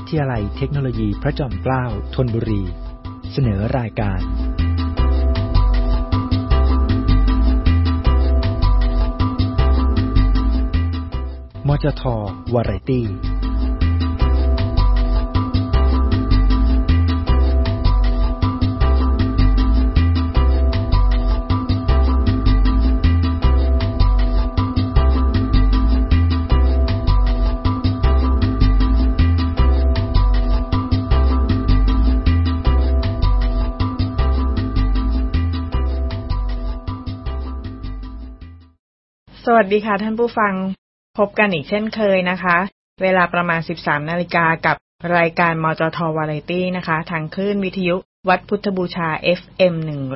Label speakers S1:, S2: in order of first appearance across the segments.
S1: ทยาลัยเทคโนโลยีพระจอมเกล้าธนบุรีเสนอรายการมจท.วาไรตี้
S2: สวัสดีค่ะท่านผู้ฟังพบกันอีกเช่นเคยนะคะเวลาประมาณ 13:00 น.กับรายการมจท.วาไรตี้นะคะทางคลื่นวิทยุวัดพุทธบูชา FM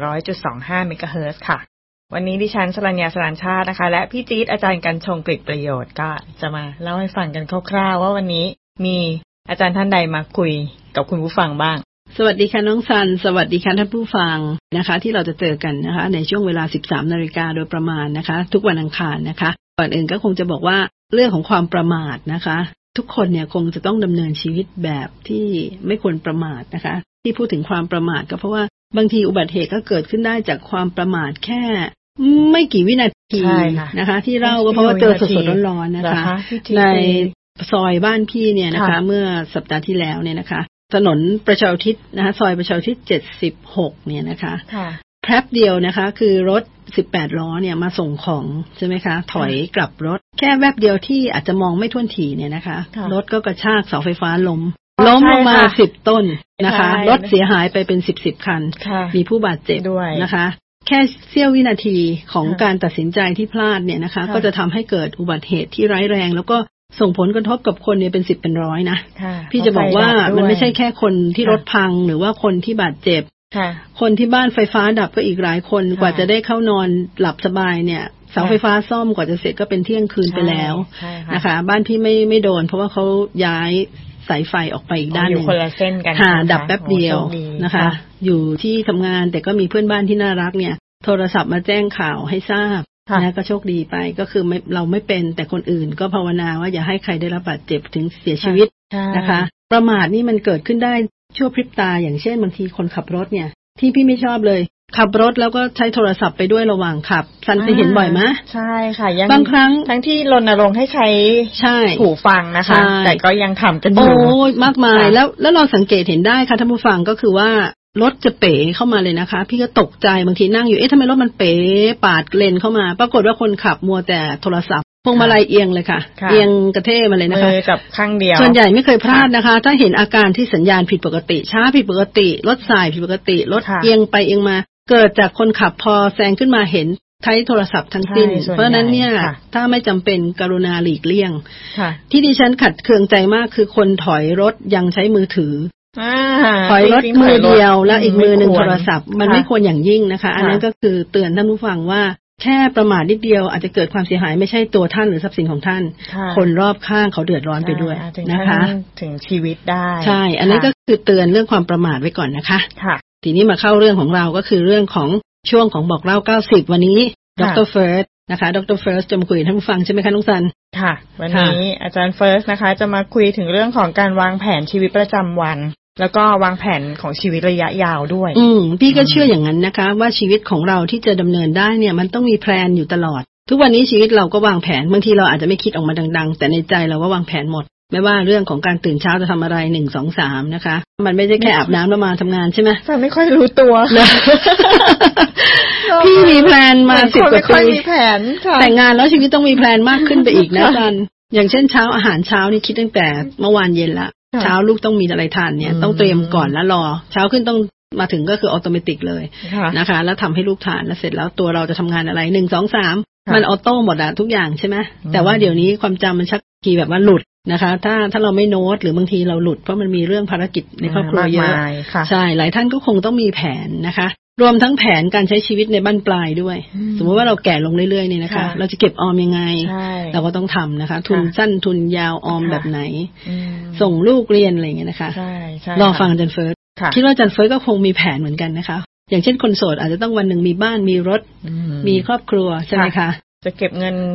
S2: 100.25 เมกะเฮิรตซ์ค่ะวันนี้ดิฉันสรัญญาสรานชาตินะคะและพี่จี๊ดอาจารย์กันชงกฤษประโยชน์ก็จะมาเล่าให้ฟังกันคร่าวๆว่าวันนี้มีอาจารย์ท่านใดมาคุยกับคุณผู้ฟังบ้าง
S3: สวัสดีค่ะน้องซันสวัสดีค่ะท่านผู้ฟังนะคะที่เราจะเจอกันนะคะในช่วงเวลา 13:00 น.โดยประมาณนะคะทุกวันอังคารนะคะก่อนอื่นก็คงจะบอกว่าเรื่องของความประมาทนะคะทุกคนเนี่ยคงจะต้องดำเนินชีวิตแบบที่ไม่ควรประมาทนะคะที่พูดถึงความประมาทก็เพราะว่าบางทีอุบัติเหตุก็เกิดขึ้นได้จากความประมาทแค่ไม่กี่วินาทีนะคะที่เล่าก็เพราะว่าเจอสดๆร้อนๆนะคะในซอยบ้านพี่เนี่ยนะคะเมื่อสัปดาห์ที่แล้วเนี่ยนะคะถนนประชาอุทิศนะคะซอยประชาอุทิศ76เนี่ยนะคะแป๊บเดียวนะคะคือรถ18ล้อเนี่ยมาส่งของใช่ไหมคะถอยกลับรถแค่แวบเดียวที่อาจจะมองไม่ถ้วนถี่เนี่ยนะคะรถก็กระชากเสาไฟฟ้าล้มลงมา10ต้นนะคะรถเสียหายไปเป็น10คันมีผู้บาดเจ็บนะคะแค่เสี้ยววินาทีของการตัดสินใจที่พลาดเนี่ยนะคะก็จะทำให้เกิดอุบัติเหตุที่ร้ายแรงแล้วก็ส่งผลกระทบกับคนเนี่ยเป็น10เป็นร้อยนะพี่จะบอกว่ามันไม่ใช่แค่คนที่รถพังหรือว่าคนที่บาดเจ็บคนที่บ้านไฟฟ้าดับก็อีกหลายคนกว่าจะได้เข้านอนหลับสบายเนี่ยเสาไฟฟ้าซ่อมกว่าจะเสร็จก็เป็นเที่ยงคืนไปแล้วนะคะบ้านพี่ไม่โดนเพราะว่าเขาย้ายสายไฟออกไปอีกด้านนึงอยู่
S2: คนละเส้นกัน
S3: ดับแป๊บเดียวนะคะอยู่ที่ทำงานแต่ก็มีเพื่อนบ้านที่น่ารักเนี่ยโทรศัพท์มาแจ้งข่าวให้ทราบนะก็โชคดีไปก็คือเราไม่เป็นแต่คนอื่นก็ภาวนาว่าอย่าให้ใครได้รับบาดเจ็บถึงเสียชีวิตนะคะประมาทนี่มันเกิดขึ้นได้ชั่วพริบตาอย่างเช่นบางทีคนขับรถเนี่ยที่พี่ไม่ชอบเลยขับรถแล้วก็ใช้โทรศัพท์ไปด้วยระหว่างขับซันเคยเห็นบ่อยไหม
S2: ใช่ค่ะ
S3: บางครั้ง
S2: ทั้งที่รณรงค์ให้ใช้หูฟังนะคะแต่ก็ยังทำกันอยู่
S3: โอ้มากมายแล้วเราสังเกตเห็นได้ค่ะท่านผู้ฟังก็คือว่ารถจะเป๋เข้ามาเลยนะคะพี่ก็ตกใจบางทีนั่งอยู่ทำไมรถมันเป๋ปาดเลนเข้ามาปรากฏว่าคนขับมัวแต่โทรศัพท์พวงมาลัยเอียงเลยค่ะเอียงกระเทมาเลยนะคะ
S2: มือกับข้างเดียว
S3: ส่วนใหญ่ไม่เคยพลาดนะคะถ้าเห็นอาการที่สัญญาณผิดปกติช้าผิดปกติรถสายผิดปกติรถเอียงไปเอียงมาเกิดจากคนขับพอแซงขึ้นมาเห็นใช้โทรศัพท์ทั้งสิ้นเพราะนั้นเนี่ยถ้าไม่จำเป็นกรุณาหลีกเลี่ยงที่ดิฉันขัดเคืองใจมากคือคนถอยรถยังใช้มือถือถอยรถมือเดียวแล้วอีกมือนึงโทรศัพท์มันไม่ควรอย่างยิ่งนะคะอันนั้นก็คือเตือนท่านผู้ฟังว่าแค่ประมาทนิดเดียวอาจจะเกิดความเสียหายไม่ใช่ตัวท่านหรือทรัพย์สินของท่านคนรอบข้างเขาเดือดร้อนไปด้วยนะคะ
S2: ถึงชีวิตได้
S3: ใช่อันนี้ก็คือเตือนเรื่องความประมาทไว้ก่อนนะคะทีนี้มาเข้าเรื่องของเราก็คือเรื่องของช่วงของบอกเล่า90วันนี้ดร.เฟิร์สนะคะดร.เฟิร์สจะมาคุยกับท่านผู้ฟังใช่ไหมคะน้องซัน
S2: ค่ะวันนี้อาจารย์เฟิร์สนะคะจะมาคุยถึงเรื่องของการวางแผนชีวิตประจำวันแล้วก็วางแผนของชีวิตระยะยาวด้วย
S3: พี่ก็เชื่ออย่างนั้นนะคะว่าชีวิตของเราที่จะดำเนินได้เนี่ยมันต้องมีแพลนอยู่ตลอดทุกวันนี้ชีวิตเราก็วางแผนบางทีเราอาจจะไม่คิดออกมาดังๆแต่ในใจเราว่าวางแผนหมดไม่ว่าเรื่องของการตื่นเช้าจะทำอะไร1 2 3นะคะมันไม่ใช่แค่อาบน้ำแล้วมาทำงานใช่ไหม
S2: แต่ไม่ค่อยรู้ตัว
S3: พี่มีแพลนมา10 กว่าปีแต่งงานแล้วชีวิตต้องมีแพลนมากขึ้นไปอีกนะจันอย่างเช่นเช้าอาหารเช้านี่คิดตั้งแต่เมื่อวานเย็นละเช้าลูกต้องมีอะไรทานเนี่ยต้องเตรียมก่อนแล้วรอเช้าขึ้นต้องมาถึงก็คือออโตเมติกเลยนะคะแล้วทำให้ลูกทานแล้วเสร็จแล้วตัวเราจะทำงานอะไร1 2 3มันออโต้หมดอะทุกอย่างใช่ไหมแต่ว่าเดี๋ยวนี้ความจำมันชักทีแบบว่าหลุดนะคะถ้าเราไม่โน้ตหรือบางทีเราหลุดเพราะมันมีเรื่องภารกิจในครอบครัวเยอะใช่หลายท่านก็คงต้องมีแผนนะคะรวมทั้งแผนการใช้ชีวิตในบั้นปลายด้วยสมมติว่าเราแก่ลงเรื่อยๆนี่นะคะเราจะเก็บออมยังไงเราก็ต้องทำนะคะทุนสั้นทุนยาวออมแบบไหนส่งลูกเรียนอะไรอย่างเงี้ยนะคะรอฟังอาจารย์เฟิร์สคิดว่าอาจารย์เฟิร์สก็คงมีแผนเหมือนกันนะคะอย่างเช่นคนโสดอาจจะต้องวันหนึ่งมีบ้านมีรถมีครอบครัวใช่ไหมคะ
S2: จะเก็บเงิน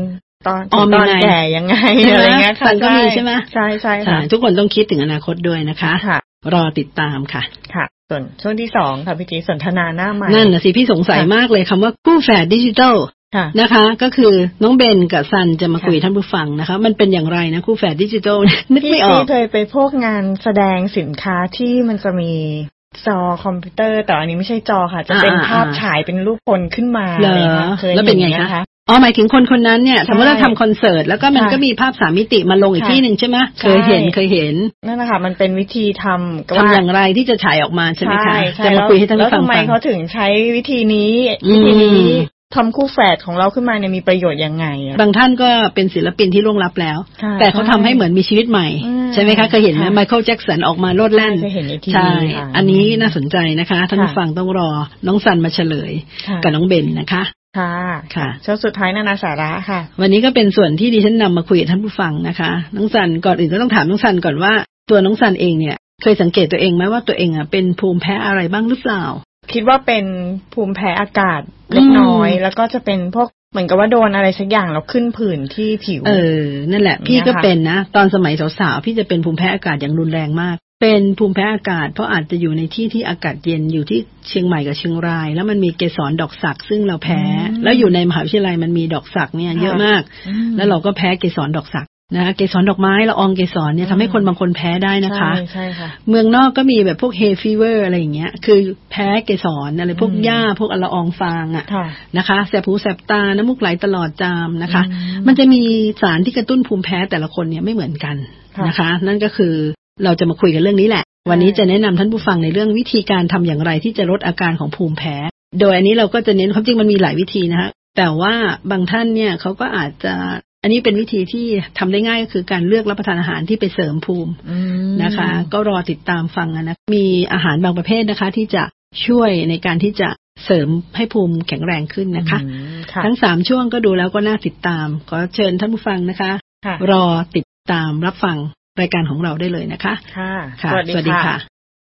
S2: ตอนแก่ยังไงอะไรเงี้ยค่ะ
S3: ก็มีใช่ไหม
S2: ใช่ใช่ค่ะ
S3: ทุกคนต้องคิดถึงอนาคตด้วยนะคะรอติดตามค่ะ
S2: ค่ะส่วนช่วงที่2ค่ะพี่จีสนทนาหน้าใหม่
S3: นั่นน่ะสิพี่สงสัยมากเลยคำว่าคู่แฝดดิจิทัลนะคะก็คือน้องเบนกับซันจะมาคุยท่านผู้ฟังนะคะมันเป็นอย่างไรนะคู่แฝดดิจิทัลนึกไม่ออก
S2: พี่เคยไปพวกงานแสดงสินค้าที่มันจะมีจอคอมพิวเตอร์แต่อันนี้ไม่ใช่จอค่ะจะเป็นภาพฉายเป็นรูปคนขึ้นมา
S3: เลยค่ะแล้วเป็นไงคะอ๋อหมายถึงคนนั้นเนี่ยสมมติเราทำคอนเสิร์ตแล้วก็มันก็มีภาพ3มิติมาลงอีกที่หนึ่งใช่ไหมเคยเห็น
S2: นั่นนะคะมันเป็นวิธีทำ
S3: อย่างไรที่จะฉายออกมาใช่ไหมคะจะมาคุยให้ท่านผู้ฟังฟัง
S2: แล้วทำไมเขาถึงใช้วิธีนี้ทำคู่แฝดของเราขึ้นมาเนี่ยมีประโยชน์ยังไง
S3: บางท่านก็เป็นศิลปินที่ล่วงลับแล้วแต่เขาทำให้เหมือนมีชีวิตใหม่ใช่ไหมคะเคยเห็นไหมไมเคิลแจ็คสันออกมาโลดแล่นใช่อันนี้น่าสนใจนะคะท่านผู้ฟังต้องรอน้องซันมาเฉลยกับน้องเบนนะคะ
S2: ค่ะช่วงสุดท้ายนานาสาระค่ะ
S3: วันนี้ก็เป็นส่วนที่ดิฉันนำมาคุยกับท่านผู้ฟังนะคะน้องซันก่อนอื่นก็ต้องถามน้องซันก่อนว่าตัวน้องซันเองเนี่ยเคยสังเกตตัวเองไหมว่าตัวเองเป็นภูมิแพ้อะไรบ้างหรือเปล่า
S2: คิดว่าเป็นภูมิแพ้อากาศเล็กน้อยแล้วก็จะเป็นพวกเหมือนกับว่าโดนอะไรสักอย่างแล้วขึ้นผื่นที่ผิว
S3: นั่นแหละพี่ก็เป็นนะตอนสมัยสาวๆพี่จะเป็นภูมิแพ้อากาศอย่างรุนแรงมากเป็นภูมิแพ้อากาศเพราะอาจจะอยู่ในที่ที่อากาศเย็นอยู่ที่เชียงใหม่กับเชียงรายแล้วมันมีเกสรดอกสักซึ่งเราแพ้แล้วอยู่ในมหาวิทยาลัยมันมีดอกสักเนี่ยเยอะมากแล้วเราก็แพ้เกสรดอกสักนะคะเกสรดอกไม้ละอองเกสรเนี่ยทำให้คนบางคนแพ้ได้นะคะ
S2: ใช่ค่ะ
S3: เมืองนอกก็มีแบบพวกเฮฟีเวอร์อะไรอย่างเงี้ยคือแพ้เกสรอะไรพวกหญ้าพวกละอองฟางอ่ะนะคะแสบหูแสบตาน้ำมูกไหลตลอดจามนะคะมันจะมีสารที่กระตุ้นภูมิแพ้แต่ละคนเนี่ยไม่เหมือนกันนะคะนั่นก็คือเราจะมาคุยกันเรื่องนี้แหละวันนี้จะแนะนำท่านผู้ฟังในเรื่องวิธีการทำอย่างไรที่จะลดอาการของภูมิแพ้โดยอันนี้เราก็จะเน้นความจริงมันมีหลายวิธีนะคะแต่ว่าบางท่านเนี่ยเขาก็อาจจะอันนี้เป็นวิธีที่ทำได้ง่ายก็คือการเลือกรับประทานอาหารที่ไปเสริมภูมินะคะก็รอติดตามฟังนะมีอาหารบางประเภทนะคะที่จะช่วยในการที่จะเสริมให้ภูมิแข็งแรงขึ้นนะคะทั้ง3ช่วงก็ดูแล้วก็น่าติดตามขอเชิญท่านผู้ฟังนะคะรอติดตามรับฟังรายการของเราได้เลยนะคะ
S2: ค่ะสวัสดีค่ะ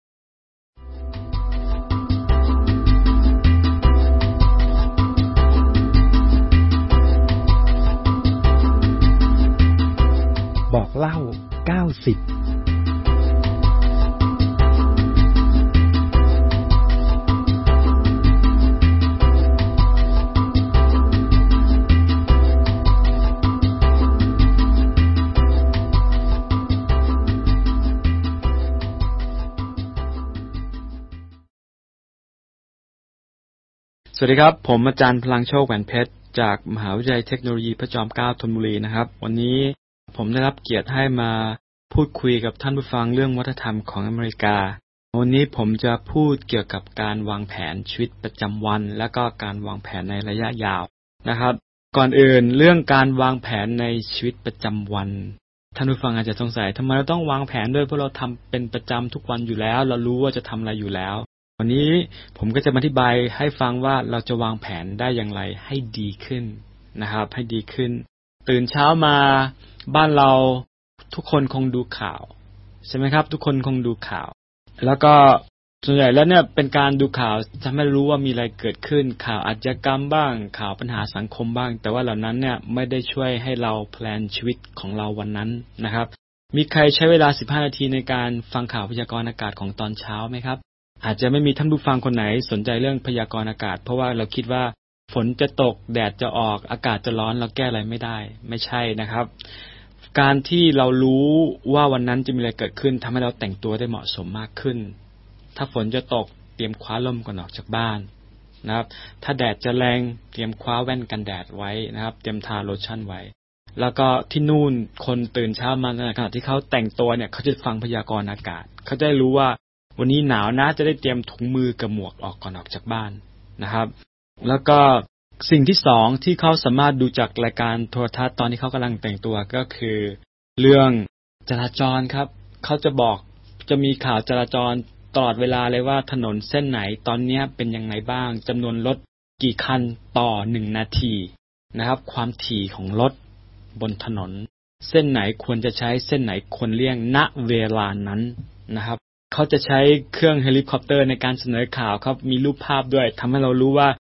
S1: บอกเล่า90
S4: สวัสดีครับผมอาจารย์พลังโชคแหวนเพชรจากมหาวิทยาลัยเทคโนโลยีพระจอมเกล้าธนบุรีนะครับวันนี้ผมได้รับเกียรติให้มาพูดคุยกับท่านผู้ฟังเรื่องวัฒนธรรมของอเมริกาวันนี้ผมจะพูดเกี่ยวกับการวางแผนชีวิตประจำวันและก็การวางแผนในระยะยาวนะครับก่อนอื่นเรื่องการวางแผนในชีวิตประจำวันท่านผู้ฟังอาจจะสงสัยทำไมเราต้องวางแผนด้วยเพราะเราทำเป็นประจำทุกวันอยู่แล้วเรารู้ว่าจะทำอะไรอยู่แล้ววันนี้ผมก็จะมาอธิบายให้ฟังว่าเราจะวางแผนได้อย่างไรให้ดีขึ้นนะครับให้ดีขึ้นตื่นเช้ามาบ้านเราทุกคนคงดูข่าวใช่ไหมครับทุกคนคงดูข่าวแล้วก็ส่วนใหญ่แล้วเนี่ยเป็นการดูข่าวทำให้รู้ว่ามีอะไรเกิดขึ้นข่าวอาชญากรรมบ้างข่าวปัญหาสังคมบ้างแต่ว่าเหล่านั้นเนี่ยไม่ได้ช่วยให้เราแพลนชีวิตของเราวันนั้นนะครับมีใครใช้เวลา15นาทีในการฟังข่าวพยากรณ์อากาศของตอนเช้าไหมครับอาจจะไม่มีท่านผู้ฟังคนไหนสนใจเรื่องพยากรณ์อากาศเพราะว่าเราคิดว่าฝนจะตกแดดจะออกอากาศจะร้อนเราแก้อะไรไม่ได้ไม่ใช่นะครับการที่เรารู้ว่าวันนั้นจะมีอะไรเกิดขึ้นทำให้เราแต่งตัวได้เหมาะสมมากขึ้นถ้าฝนจะตกเตรียมคว้าร่มก่อนออกจากบ้านนะครับถ้าแดดจะแรงเตรียมคว้าแว่นกันแดดไว้นะครับเตรียมทาโลชั่นไว้แล้วก็ที่นู่นคนตื่นเช้ามาในขณะที่เขาแต่งตัวเนี่ยเขาจะฟังพยากรณ์อากาศเขาจะรู้ว่าวันนี้หนาวนะจะได้เตรียมถุงมือกับหมวกออกก่อนออกจากบ้านนะครับแล้วก็สิ่งที่สองที่เขาสามารถดูจากรายการโทรทัศน์ตอนที่เขากำลังแต่งตัวก็คือเรื่องจราจรครับเขาจะบอกจะมีข่าวจราจรตลอดเวลาเลยว่าถนนเส้นไหนตอนนี้เป็นยังไงบ้างจำนวนรถกี่คันต่อ1นาทีนะครับความถี่ของรถบนถนนเส้นไหนควรจะใช้เส้นไหนควรเลี่ยงณเวลานั้นนะครับเขาจะใช้เครื่องเฮลิคอปเตอร์ในการเสนอข่าวครับมีรูปภาพด้วยทำให้เรารู้ว่า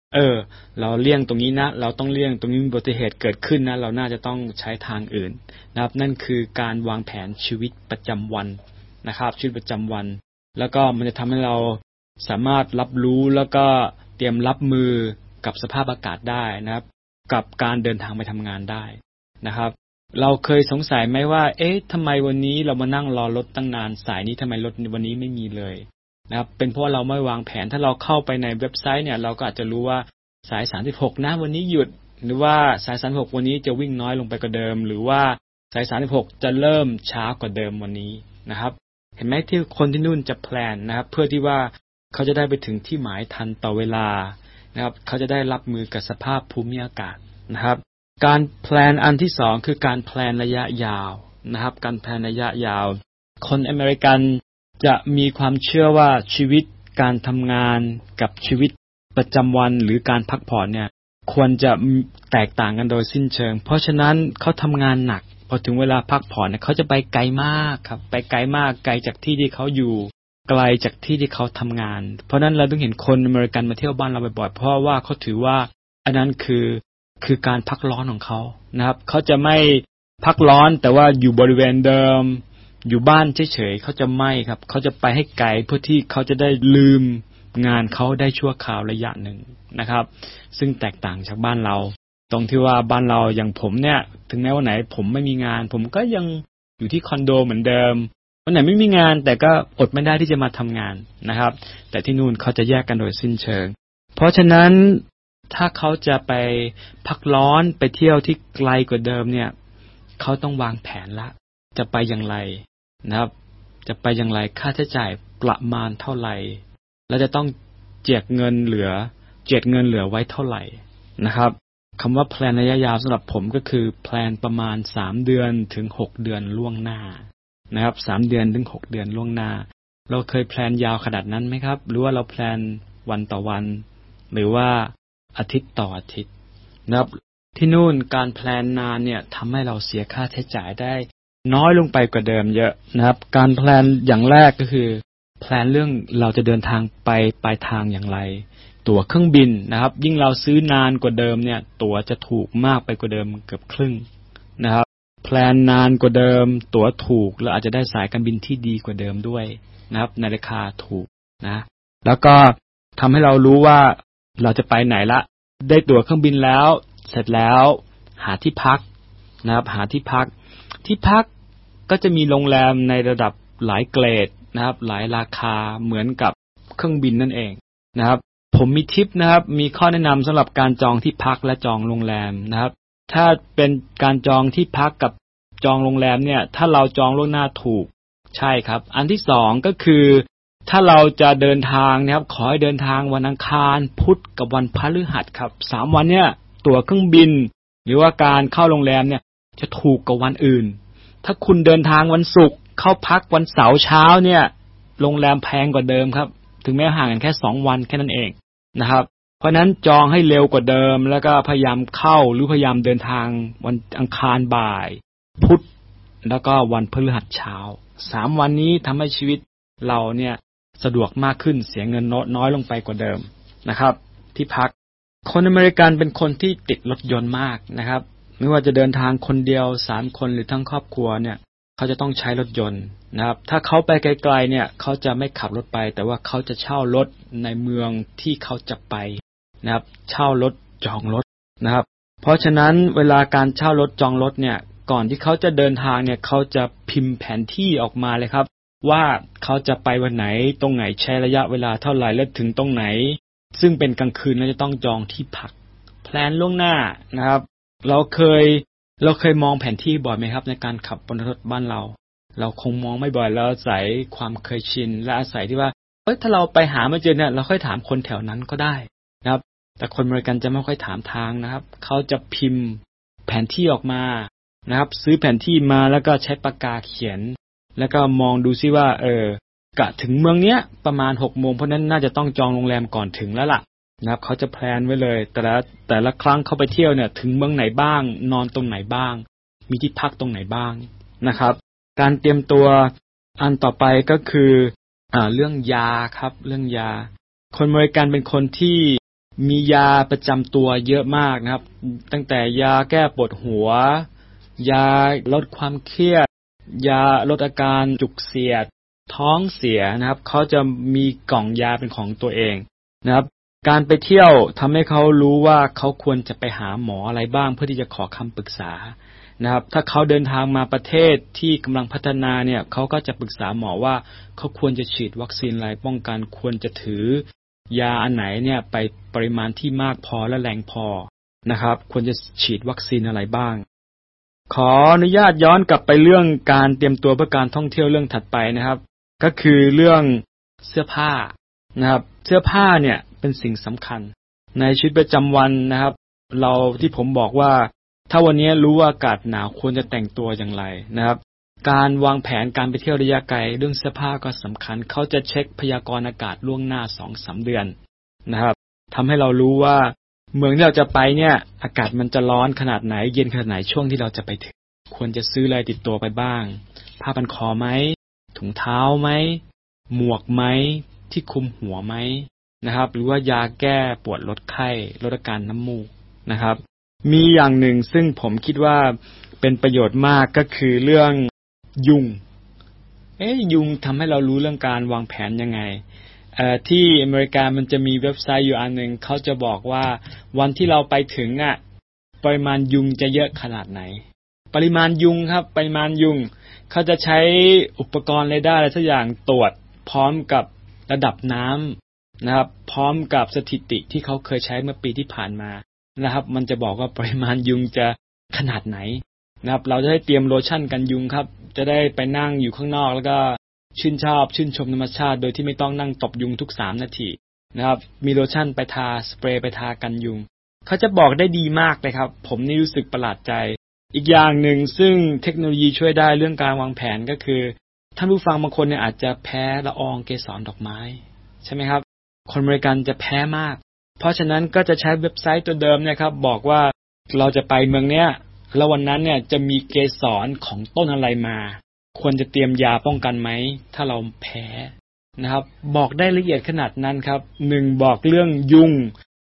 S4: เราเลี่ยงตรงนี้นะเราต้องเลี่ยงตรงนี้มีอุบัติเหตุเกิดขึ้นนะเราน่าจะต้องใช้ทางอื่นนะครับนั่นคือการวางแผนชีวิตประจำวันนะครับชีวิตประจำวันแล้วก็มันจะทำให้เราสามารถรับรู้แล้วก็เตรียมรับมือกับสภาพอากาศได้นะครับกับการเดินทางไปทำงานได้นะครับเราเคยสงสัยไหมว่าทำไมวันนี้เรามานั่งรอรถตั้งนานสายนี้ทำไมรถวันนี้ไม่มีเลยนะครับเป็นเพราะเราไม่วางแผนถ้าเราเข้าไปในเว็บไซต์เนี่ยเราก็อาจจะรู้ว่าสาย36นะวันนี้หยุดหรือว่าสาย36วันนี้จะวิ่งน้อยลงไปกว่าเดิมหรือว่าสาย36จะเริ่มช้ากว่าเดิมวันนี้นะครับเห็นไหมที่คนที่นู่นจะแพลนนะครับเพื่อที่ว่าเขาจะได้ไปถึงที่หมายทันต่อเวลานะครับเขาจะได้รับมือกับสภาพภูมิอากาศนะครับการแพลนอันที่สองคือการแพลนระยะยาวนะครับการแพลนระยะยาวคนอเมริกันจะมีความเชื่อว่าชีวิตการทำงานกับชีวิตประจำวันหรือการพักผ่อนเนี่ยควรจะแตกต่างกันโดยสิ้นเชิงเพราะฉะนั้นเขาทำงานหนักพอถึงเวลาพักผ่อนเนี่ยเขาจะไปไกลมากครับไปไกลมากไกลจากที่ที่เขาอยู่ไกลจากที่ที่เขาทำงานเพราะนั้นเราต้องเห็นคนอเมริกันมาเที่ยวบ้านเราบ่อยๆเพราะว่าเขาถือว่าอันนั้นคือการพักร้อนของเขานะครับเขาจะไม่พักร้อนแต่ว่าอยู่บริเวณเดิมอยู่บ้านเฉยๆเขาจะไม่ครับเขาจะไปให้ไกลเพื่อที่เขาจะได้ลืมงานเขาได้ชั่วคราวระยะหนึ่งนะครับซึ่งแตกต่างจากบ้านเราตรงที่ว่าบ้านเราอย่างผมเนี่ยถึงแม้วันไหนผมไม่มีงานผมก็ยังอยู่ที่คอนโดเหมือนเดิมวันไหนไม่มีงานแต่ก็อดไม่ได้ที่จะมาทำงานนะครับแต่ที่นู่นเขาจะแยกกันโดยสิ้นเชิงเพราะฉะนั้นถ้าเขาจะไปพักร้อนไปเที่ยวที่ไกลกว่าเดิมเนี่ยเขาต้องวางแผนละจะไปอย่างไรนะครับจะไปอย่างไรค่าใช้จ่ายประมาณเท่าไหร่และจะต้องเจียดเงินเหลือไว้เท่าไหร่นะครับคำว่าแพลนระยะยาวสำหรับผมก็คือแพลนประมาณ3เดือนถึง6เดือนล่วงหน้านะครับ3เดือนถึง6เดือนล่วงหน้าเราเคยแพลนยาวขนาดนั้นไหมครับหรือว่าเราแพลนวันต่อวันหรือว่าอาทิตย์ต่ออาทิตย์นะครับที่นู่นการแพลนนานเนี่ยทำให้เราเสียค่าใช้จ่ายได้น้อยลงไปกว่าเดิมเยอะนะครับการแพลนอย่างแรกก็คือแพลนเรื่องเราจะเดินทางไปปลายทางอย่างไรตั๋วเครื่องบินนะครับยิ่งเราซื้อนานกว่าเดิมเนี่ยตั๋วจะถูกมากไปกว่าเดิมเกือบครึ่งนะครับแพลนนานกว่าเดิมตั๋วถูกแล้วอาจจะได้สายการบินที่ดีกว่าเดิมด้วยนะครับในราคาถูกนะแล้วก็ทำให้เรารู้ว่าเราจะไปไหนละได้ตั๋วเครื่องบินแล้วเสร็จแล้วหาที่พักนะครับหาที่พักก็จะมีโรงแรมในระดับหลายเกรดนะครับหลายราคาเหมือนกับเครื่องบินนั่นเองนะครับผมมีทิปนะครับมีข้อแนะนำสำหรับการจองที่พักและจองโรงแรมนะครับถ้าเป็นการจองที่พักกับจองโรงแรมเนี่ยถ้าเราจองล่วงหน้าถูกใช่ครับอันที่สองก็คือถ้าเราจะเดินทางนะครับขอให้เดินทางวันอังคารพุธกับวันพฤหัสครับ3วันเนี่ยตั๋วเครื่องบินหรือว่าการเข้าโรงแรมเนี่ยจะถูกกว่าวันอื่นถ้าคุณเดินทางวันศุกร์เข้าพักวันเสาร์เช้าเนี่ยโรงแรมแพงกว่าเดิมครับถึงแม้ห่างกันแค่2วันแค่นั้นเองนะครับเพราะนั้นจองให้เร็วกว่าเดิมแล้วก็พยายามเข้าหรือพยายามเดินทางวันอังคารบ่ายพุธแล้วก็วันพฤหัสเช้า3วันนี้ทำให้ชีวิตเราเนี่ยสะดวกมากขึ้นเสียเงินน้อยลงไปกว่าเดิมนะครับที่พักคนอเมริกันเป็นคนที่ติดรถยนต์มากนะครับไม่ว่าจะเดินทางคนเดียว3คนหรือทั้งครอบครัวเนี่ยเขาจะต้องใช้รถยนต์นะครับถ้าเขาไปไกลๆเนี่ยเขาจะไม่ขับรถไปแต่ว่าเขาจะเช่ารถในเมืองที่เขาจะไปนะครับเช่ารถจองรถนะครับเพราะฉะนั้นเวลาการเช่ารถจองรถเนี่ยก่อนที่เขาจะเดินทางเนี่ยเขาจะพิมพ์แผนที่ออกมาเลยครับว่าเขาจะไปวันไหนตรงไหนใช้ระยะเวลาเท่าไหร่และถึงตรงไหนซึ่งเป็นกลางคืนแล้วจะต้องจองที่พักแพลนล่วงหน้านะครับเราเคยมองแผนที่บ่อยไหมครับในการขับบนรถบ้านเราคงมองไม่บ่อยแล้วอาศัยความเคยชินและอาศัยที่ว่าถ้าเราไปหาไม่เจอเนี่ยเราค่อยถามคนแถวนั้นก็ได้นะครับแต่คนอเมริกันจะไม่ค่อยถามทางนะครับเขาจะพิมพ์แผนที่ออกมานะครับซื้อแผนที่มาแล้วก็ใช้ปากกาเขียนแล้วก็มองดูซิว่ากะถึงเมืองเนี้ยประมาณ 6:00 นเพราะนั้นน่าจะต้องจองโรงแรมก่อนถึงแล้วล่ะนะครับเขาจะแพลนไว้เลยแต่ละครั้งเข้าไปเที่ยวเนี่ยถึงเมืองไหนบ้างนอนตรงไหนบ้างมีที่พักตรงไหนบ้างนะครับการเตรียมตัวอันต่อไปก็คือเรื่องยาครับเรื่องยาคนอเมริกันเป็นคนที่มียาประจำตัวเยอะมากนะครับตั้งแต่ยาแก้ปวดหัวยาลดความเครียดยาลดอาการจุกเสียดท้องเสียนะครับเขาจะมีกล่องยาเป็นของตัวเองนะครับการไปเที่ยวทำให้เขารู้ว่าเขาควรจะไปหาหมออะไรบ้างเพื่อที่จะขอคำปรึกษานะครับถ้าเขาเดินทางมาประเทศที่กำลังพัฒนาเนี่ยเขาก็จะปรึกษาหมอว่าเขาควรจะฉีดวัคซีนอะไรป้องกันควรจะถือยาอันไหนเนี่ยไปปริมาณที่มากพอและแรงพอนะครับควรจะฉีดวัคซีนอะไรบ้างขออนุญาตย้อนกลับไปเรื่องการเตรียมตัวเพื่อการท่องเที่ยวเรื่องถัดไปนะครับก็คือเรื่องเสื้อผ้านะครับเสื้อผ้าเนี่ยเป็นสิ่งสำคัญในชีวิตประจำวันนะครับเราที่ผมบอกว่าถ้าวันนี้รู้ว่าอากาศหนาวควรจะแต่งตัวอย่างไรนะครับการวางแผนการไปเที่ยวระยะไกลเรื่องเสื้อผ้าก็สำคัญเขาจะเช็คพยากรณ์อากาศล่วงหน้า 2-3 เดือนนะครับทำให้เรารู้ว่าเมืองที่เราจะไปเนี่ยอากาศมันจะร้อนขนาดไหนเย็นขนาดไหนช่วงที่เราจะไปถึงควรจะซื้ออะไรติดตัวไปบ้างผ้าพันคอไหมถุงเท้าไหมหมวกไหมที่คลุมหัวไหมนะครับหรือว่ายาแก้ปวดลดไข้ลดอาการน้ำมูกนะครับมีอย่างหนึ่งซึ่งผมคิดว่าเป็นประโยชน์มากก็คือเรื่องยุงยุงทำให้เรารู้เรื่องการวางแผนยังไงที่อเมริกามันจะมีเว็บไซต์อยู่อันหนึ่งเขาจะบอกว่าวันที่เราไปถึงปริมาณยุงจะเยอะขนาดไหนปริมาณยุงครับปริมาณยุงเขาจะใช้อุปกรณ์เรดาร์อะไรสักอย่างตรวจพร้อมกับระดับน้ำนะครับพร้อมกับสถิติที่เขาเคยใช้เมื่อปีที่ผ่านมานะครับมันจะบอกว่าปริมาณยุงจะขนาดไหนนะครับเราจะได้เตรียมโลชั่นกันยุงครับจะได้ไปนั่งอยู่ข้างนอกแล้วก็ชื่นชมธรรมชาติโดยที่ไม่ต้องนั่งตบยุงทุก3นาทีนะครับมีโลชั่นไปทาสเปรย์ไปทากันยุงเขาจะบอกได้ดีมากเลยครับผมนี่รู้สึกประหลาดใจอีกอย่างหนึ่งซึ่งเทคโนโลยีช่วยได้เรื่องการวางแผนก็คือท่านผู้ฟังบางคนเนี่ยอาจจะแพ้ละอองเกสรดอกไม้ใช่ไหมครับคนอเมริกันจะแพ้มากเพราะฉะนั้นก็จะใช้เว็บไซต์ตัวเดิมเนี่ยครับบอกว่าเราจะไปเมืองเนี้ยแล้ววันนั้นเนี่ยจะมีเกสรของต้นอะไรมาควรจะเตรียมยาป้องกันไหมถ้าเราแพ้นะครับบอกได้ละเอียดขนาดนั้นครับ1บอกเรื่องยุง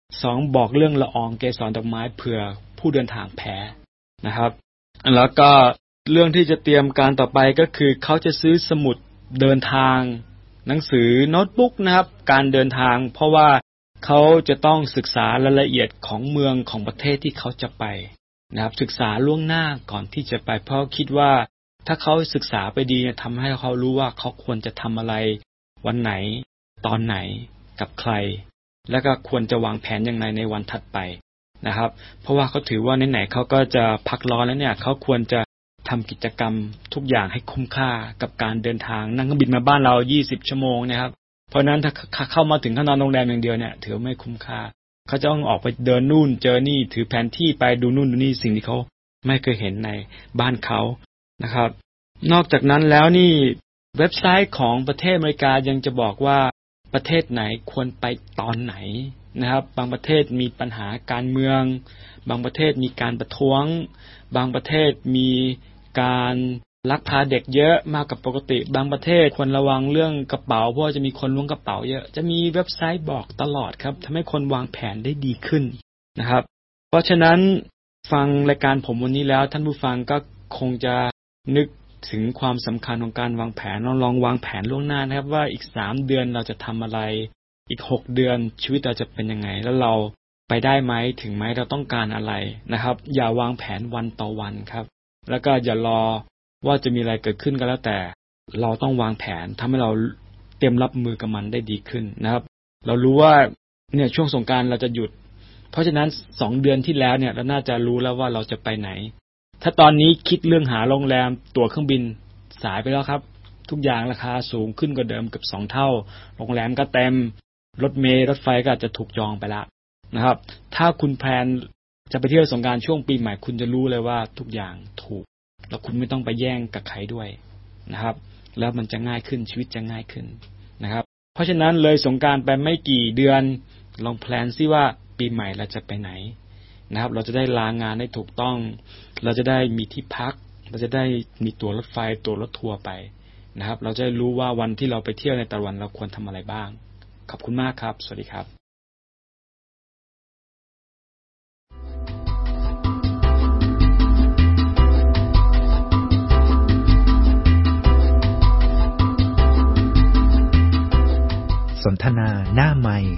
S4: 2บอกเรื่องละอองเกสรดอกไม้เผื่อผู้เดินทางแพ้นะครับแล้วก็เรื่องที่จะเตรียมการต่อไปก็คือเขาจะซื้อสมุดเดินทางหนังสือโน้ตบุ๊กนะครับการเดินทางเพราะว่าเขาจะต้องศึกษารายละเอียดของเมืองของประเทศที่เขาจะไปนะครับศึกษาล่วงหน้าก่อนที่จะไปเพราะคิดว่าถ้าเขาศึกษาไปดีเนี่ยทำให้เขารู้ว่าเขาควรจะทำอะไรวันไหนตอนไหนกับใครแล้วก็ควรจะวางแผนอย่างไรในวันถัดไปนะครับเพราะว่าเขาถือว่าไหนๆเขาก็จะพักร้อนแล้วเนี่ยเขาควรจะทำกิจกรรมทุกอย่างให้คุ้มค่ากับการเดินทางนั่งเครื่องบินมาบ้านเรา20ชั่วโมงนะครับเพราะนั้นถ้าเข้ามาถึงเขานอนโรงแรมอย่างเดียวเนี่ยถือไม่คุ้มค่าเขาจะต้องออกไปเดินนู่นเจอนี่ถือแผนที่ไปดูนู่นดูนี่สิ่งที่เขาไม่เคยเห็นในบ้านเขานะครับนอกจากนั้นแล้วนี่เว็บไซต์ของประเทศอเมริกายังจะบอกว่าประเทศไหนควรไปตอนไหนนะครับบางประเทศมีปัญหาการเมืองบางประเทศมีการประท้วงบางประเทศมีการลักพาเด็กเยอะมากกว่าปกติบางประเทศควรระวังเรื่องกระเป๋าเพราะจะมีคนล้วงกระเป๋าเยอะจะมีเว็บไซต์บอกตลอดครับทำให้คนวางแผนได้ดีขึ้นนะครับเพราะฉะนั้นฟังรายการผมวันนี้แล้วท่านผู้ฟังก็คงจะนึกถึงความสำคัญของการวางแผนลองวางแผนล่วงหน้านะครับว่าอีก3เดือนเราจะทำอะไรอีก6เดือนชีวิตเราจะเป็นยังไงแล้วเราไปได้ไหมถึงไหมเราต้องการอะไรนะครับอย่าวางแผนวันต่อวันครับแล้วก็อย่ารอว่าจะมีอะไรเกิดขึ้นก็แล้วแต่เราต้องวางแผนทำให้เราเตรียมรับมือกับมันได้ดีขึ้นนะครับเรารู้ว่าเนี่ยช่วงสงกรานต์เราจะหยุดเพราะฉะนั้น2เดือนที่แล้วเนี่ยเราน่าจะรู้แล้วว่าเราจะไปไหนถ้าตอนนี้คิดเรื่องหาโรงแรมตั๋วเครื่องบินสายไปแล้วครับทุกอย่างราคาสูงขึ้นกว่าเดิมเกือบ2เท่าโรงแรมก็เต็มรถเมล์รถไฟก็อาจจะถูกจองไปแล้วนะครับถ้าคุณแพลนจะไปเที่ยวสงกรานต์ช่วงปีใหม่คุณจะรู้เลยว่าทุกอย่างถูกแล้วคุณไม่ต้องไปแย่งกับใครด้วยนะครับแล้วมันจะง่ายขึ้นชีวิตจะง่ายขึ้นนะครับเพราะฉะนั้นเลยสงกรานต์ไปไม่กี่เดือนลองแพลนซิว่าปีใหม่เราจะไปไหนนะครับเราจะได้ลางานได้ถูกต้องเราจะได้มีที่พักเราจะได้มีตั๋วรถไฟตั๋วรถทัวร์ไปนะครับเราจะรู้ว่าวันที่เราไปเที่ยวในแต่ละวันเราควรทำอะไรบ้างขอบคุณมากครับสวัสดีครับ
S1: สนทนาหน้าไมค์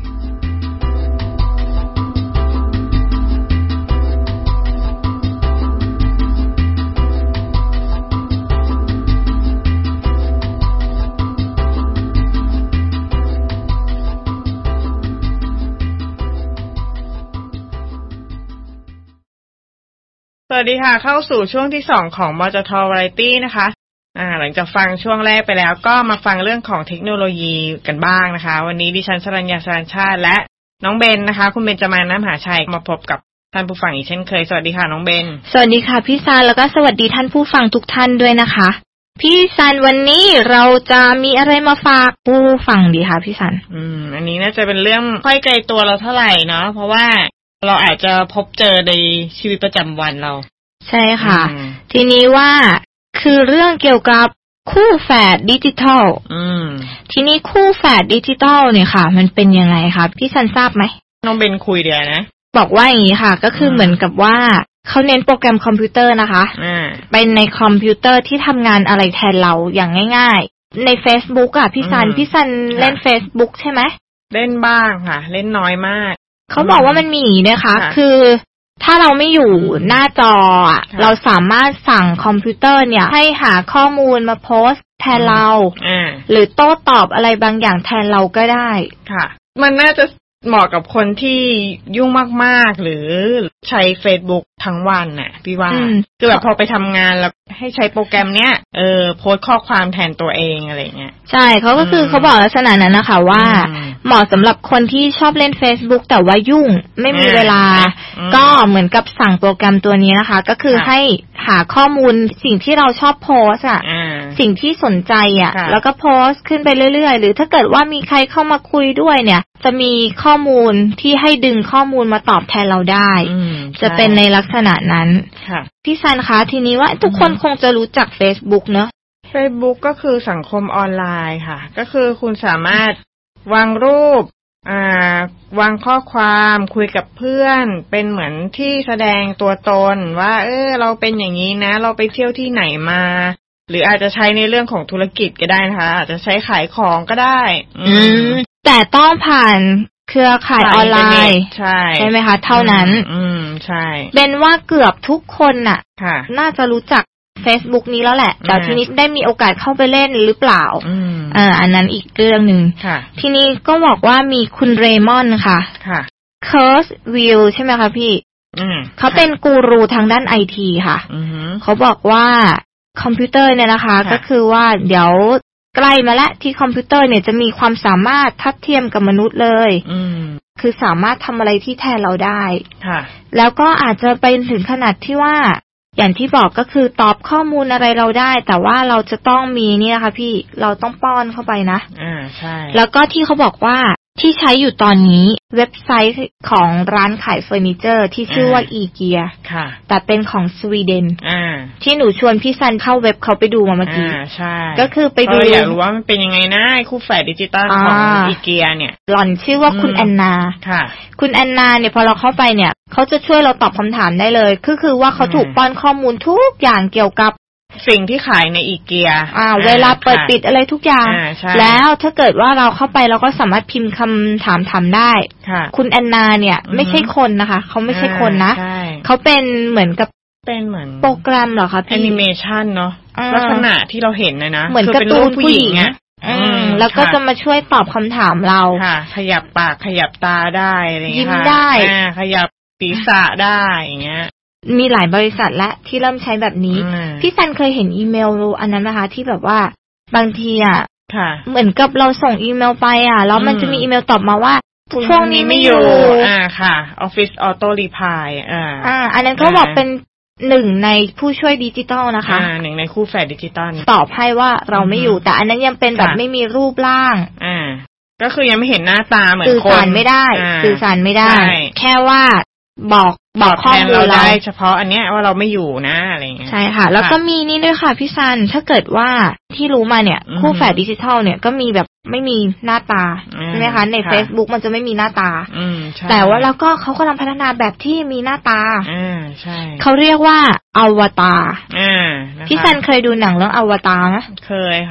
S2: สวัสดีค่ะเข้าสู่ช่วงที่2ของมจท. Variety นะคะหลังจากฟังช่วงแรกไปแล้วก็มาฟังเรื่องของเทคโนโลยีกันบ้างนะคะวันนี้ดิฉันสรัญญา สรัญชาติและน้องเบนนะคะคุณเบนจมาน น้ำหาชัยมาพบกับท่านผู้ฟังอีกเช่นเคยสวัสดีค่ะน้องเบน
S5: สวัสดีค่ะพี่ซันแล้วก็สวัสดีท่านผู้ฟังทุกท่านด้วยนะคะพี่ซันวันนี้เราจะมีอะไรมาฝากผู้ฟังดีคะพี่ซัน
S2: อันนี้น่าจะเป็นเรื่องค่อยไกลตัวเราเท่าไหร่เนาะเพราะว่าเราอาจจะพบเจอในชีวิตประจำวันเรา
S5: ใช่ค่ะทีนี้ว่าคือเรื่องเกี่ยวกับคู่แฝดดิจิทัลทีนี้คู่แฝดดิจิทัลเนี่ยค่ะมันเป็นยังไงคะพี่ซันทราบไหม
S2: น้องเบนคุยเดี๋ยวนะ
S5: บอกว่าอย่างนี้ค่ะก็คือเหมือนกับว่าเขาเน้นโปรแกรมคอมพิวเตอร์นะคะเป็นในคอมพิวเตอร์ที่ทำงานอะไรแทนเราอย่างง่ายๆใน Facebook อ่ะพี่ซันเล่น Facebook ใช่ไหม
S2: เล่นบ้างค่ะเล่นน้อยมาก
S5: เขาบอกว่ามันมีนะคะคือถ้าเราไม่อยู่หน้าจอเราสามารถสั่งคอมพิวเตอร์เนี่ยให้หาข้อมูลมาโพสต์แทนเราหรือโต้ตอบอะไรบางอย่างแทนเราก็ได้
S2: ค่ะมันน่าจะเหมาะกับคนที่ยุ่งมากๆหรือใช้ Facebook ทั้งวันน่ะพี่ว่าคือแบบพอไปทำงานแล้วให้ใช้โปรแกรมเนี้ยโพสต์ข้อความแทนตัวเองอะไรเงี้ย
S5: ใช่เขาก็คือเขาบอกลักษณะนั้นนะคะว่าเหมาะสำหรับคนที่ชอบเล่น Facebook แต่ว่ายุ่งไม่มีเวลาก็เหมือนกับสั่งโปรแกรมตัวนี้นะคะก็คือให้หาข้อมูลสิ่งที่เราชอบโพสอ่ะสิ่งที่สนใจอ่ะแล้วก็โพสต์ขึ้นไปเรื่อยๆหรือถ้าเกิดว่ามีใครเข้ามาคุยด้วยเนี่ยจะมีข้อมูลที่ให้ดึงข้อมูลมาตอบแทนเราได้จะเป็นในลักษณะนั้นพี่ซันคะทีนี้ว่าทุกคนคงจะรู้จัก Facebook เนอะ
S2: Facebook ก็คือสังคมออนไลน์ค่ะก็คือคุณสามารถวางรูปวางข้อความคุยกับเพื่อนเป็นเหมือนที่แสดงตัวตนว่าเราเป็นอย่างนี้นะเราไปเที่ยวที่ไหนมาหรืออาจจะใช้ในเรื่องของธุรกิจก็ได้นะคะอาจจะใช้ขายของก็ได้
S5: แต่ต้องผ่านเครือข่ายออนไลน์ใช่ไหมคะเท่านั้น
S2: ใช่
S5: เป็นว่าเกือบทุกคนน่ะน่าจะรู้จัก Facebook นี้แล้วแหละแต่ทีนี้ได้มีโอกาสเข้าไปเล่นหรือเปล่าอันนั้นอีกเรื่องนึงทีนี้ก็บอกว่ามีคุณเรมอนค่ะเคิร์สวิลใช่ไหมคะพี่เขาเป็นกูรูทางด้านไอทีค่ะเขาบอกว่าคอมพิวเตอร์เนี่ยนะคะก็คือว่าเดี๋ยวใกล้มาแล้วที่คอมพิวเตอร์เนี่ยจะมีความสามารถทัดเทียมกับมนุษย์เลยคือสามารถทำอะไรที่แทนเราได้แล้วก็อาจจะไปถึงขนาดที่ว่าอย่างที่บอกก็คือตอบข้อมูลอะไรเราได้แต่ว่าเราจะต้องมีนี่นะคะพี่เราต้องป้อนเข้าไปนะ
S2: ใช่
S5: แล้วก็ที่เขาบอกว่าที่ใช้อยู่ตอนนี้เว็บไซต์ของร้านขายเฟอร์นิเจอร์ที่ชื่อว่าอีเกียแต่เป็นของสวีเดนที่หนูชวนพี่ซันเข้าเว็บเขาไปดูมาเมื่อกี้
S2: ใช่
S5: ก็คือไปดู
S2: อยากรู้ว่ามันเป็นยังไงนะคู่แฝดดิจิตอลของอีเกียเนี่ย
S5: หล่อนชื่อว่าคุณแอนนาคุณแอนนาเนี่ยพอเราเข้าไปเนี่ยเขาจะช่วยเราตอบคำถามได้เลยคือว่าเขาถูกป้อนข้อมูลทุกอย่างเกี่ยวกับ
S2: สิ่งที่ขายในอีเกีย
S5: เวลาเปิดปิดอะไรทุกอย่างแล้วถ้าเกิดว่าเราเข้าไปเราก็สามารถพิมพ์คำถามได้คุณแอนนาเนี่ยไม่ใช่คนนะคะเขาไม่ใช่คนนะเขาเป็นเหมือนกับ
S2: เป็นเหมือน
S5: โปรแกรมเหรอคะพี่
S2: แอนิเมชันเนาะลักษณะที่เราเห็นนะ
S5: เหมือนการ์ตูนผู้หญิงแล้วก็จะมาช่วยตอบคำถามเรา
S2: ขยับปากขยับตาได้อะไรอย่างเงี้ย
S5: ยิ้มได้
S2: ขยับศีรษะได้อย่างเงี้ย
S5: มีหลายบริษัทและที่เริ่มใช้แบบนี้พี่ซันเคยเห็นอีเมลอันนั้นนะคะที่แบบว่าบางทีเหมือนกับเราส่งอีเมลไปแล้วมันจะมีอีเมลตอบมาว่าช่วงนี้ไม่อยู่
S2: ค่ะ Office Auto Reply
S5: อันนั้นเขาบอกเป็นหนึ่งในผู้ช่วยดิจิตอลนะคะ
S2: หนึ่งในคู่แฝดดิจิตอล
S5: ตอบให้ว่าเราไม่อยู่แต่อันนั้นยังเป็นแบบไม่มีรูปร่าง
S2: ก็คือยังไม่เห็นหน้าตาเหมือนคน
S5: สื่อสารไม่ได้แค่ว่าบอกข้อมูลเราได้
S2: เฉพาะอันเนี้ยว่าเราไม่อยู่นะอะไรเงี้ย
S5: ใช่ค่ะแล้วก็มีนี่ด้วยค่ะพี่ซันถ้าเกิดว่าที่รู้มาเนี่ยคู่แฝดดิจิทัลเนี่ยก็มีแบบไม่มีหน้าตาใช่ไหมคะใน Facebook มันจะไม่มีหน้าตาแต่ว่าแล้วก็เขากำลังพัฒนาแบบที่มีหน้าตา
S2: ใช่
S5: เขาเรียกว่าอวตารพี่ซันเคยดูหนังเรื่องอวตารไหม
S2: เคยค่ะ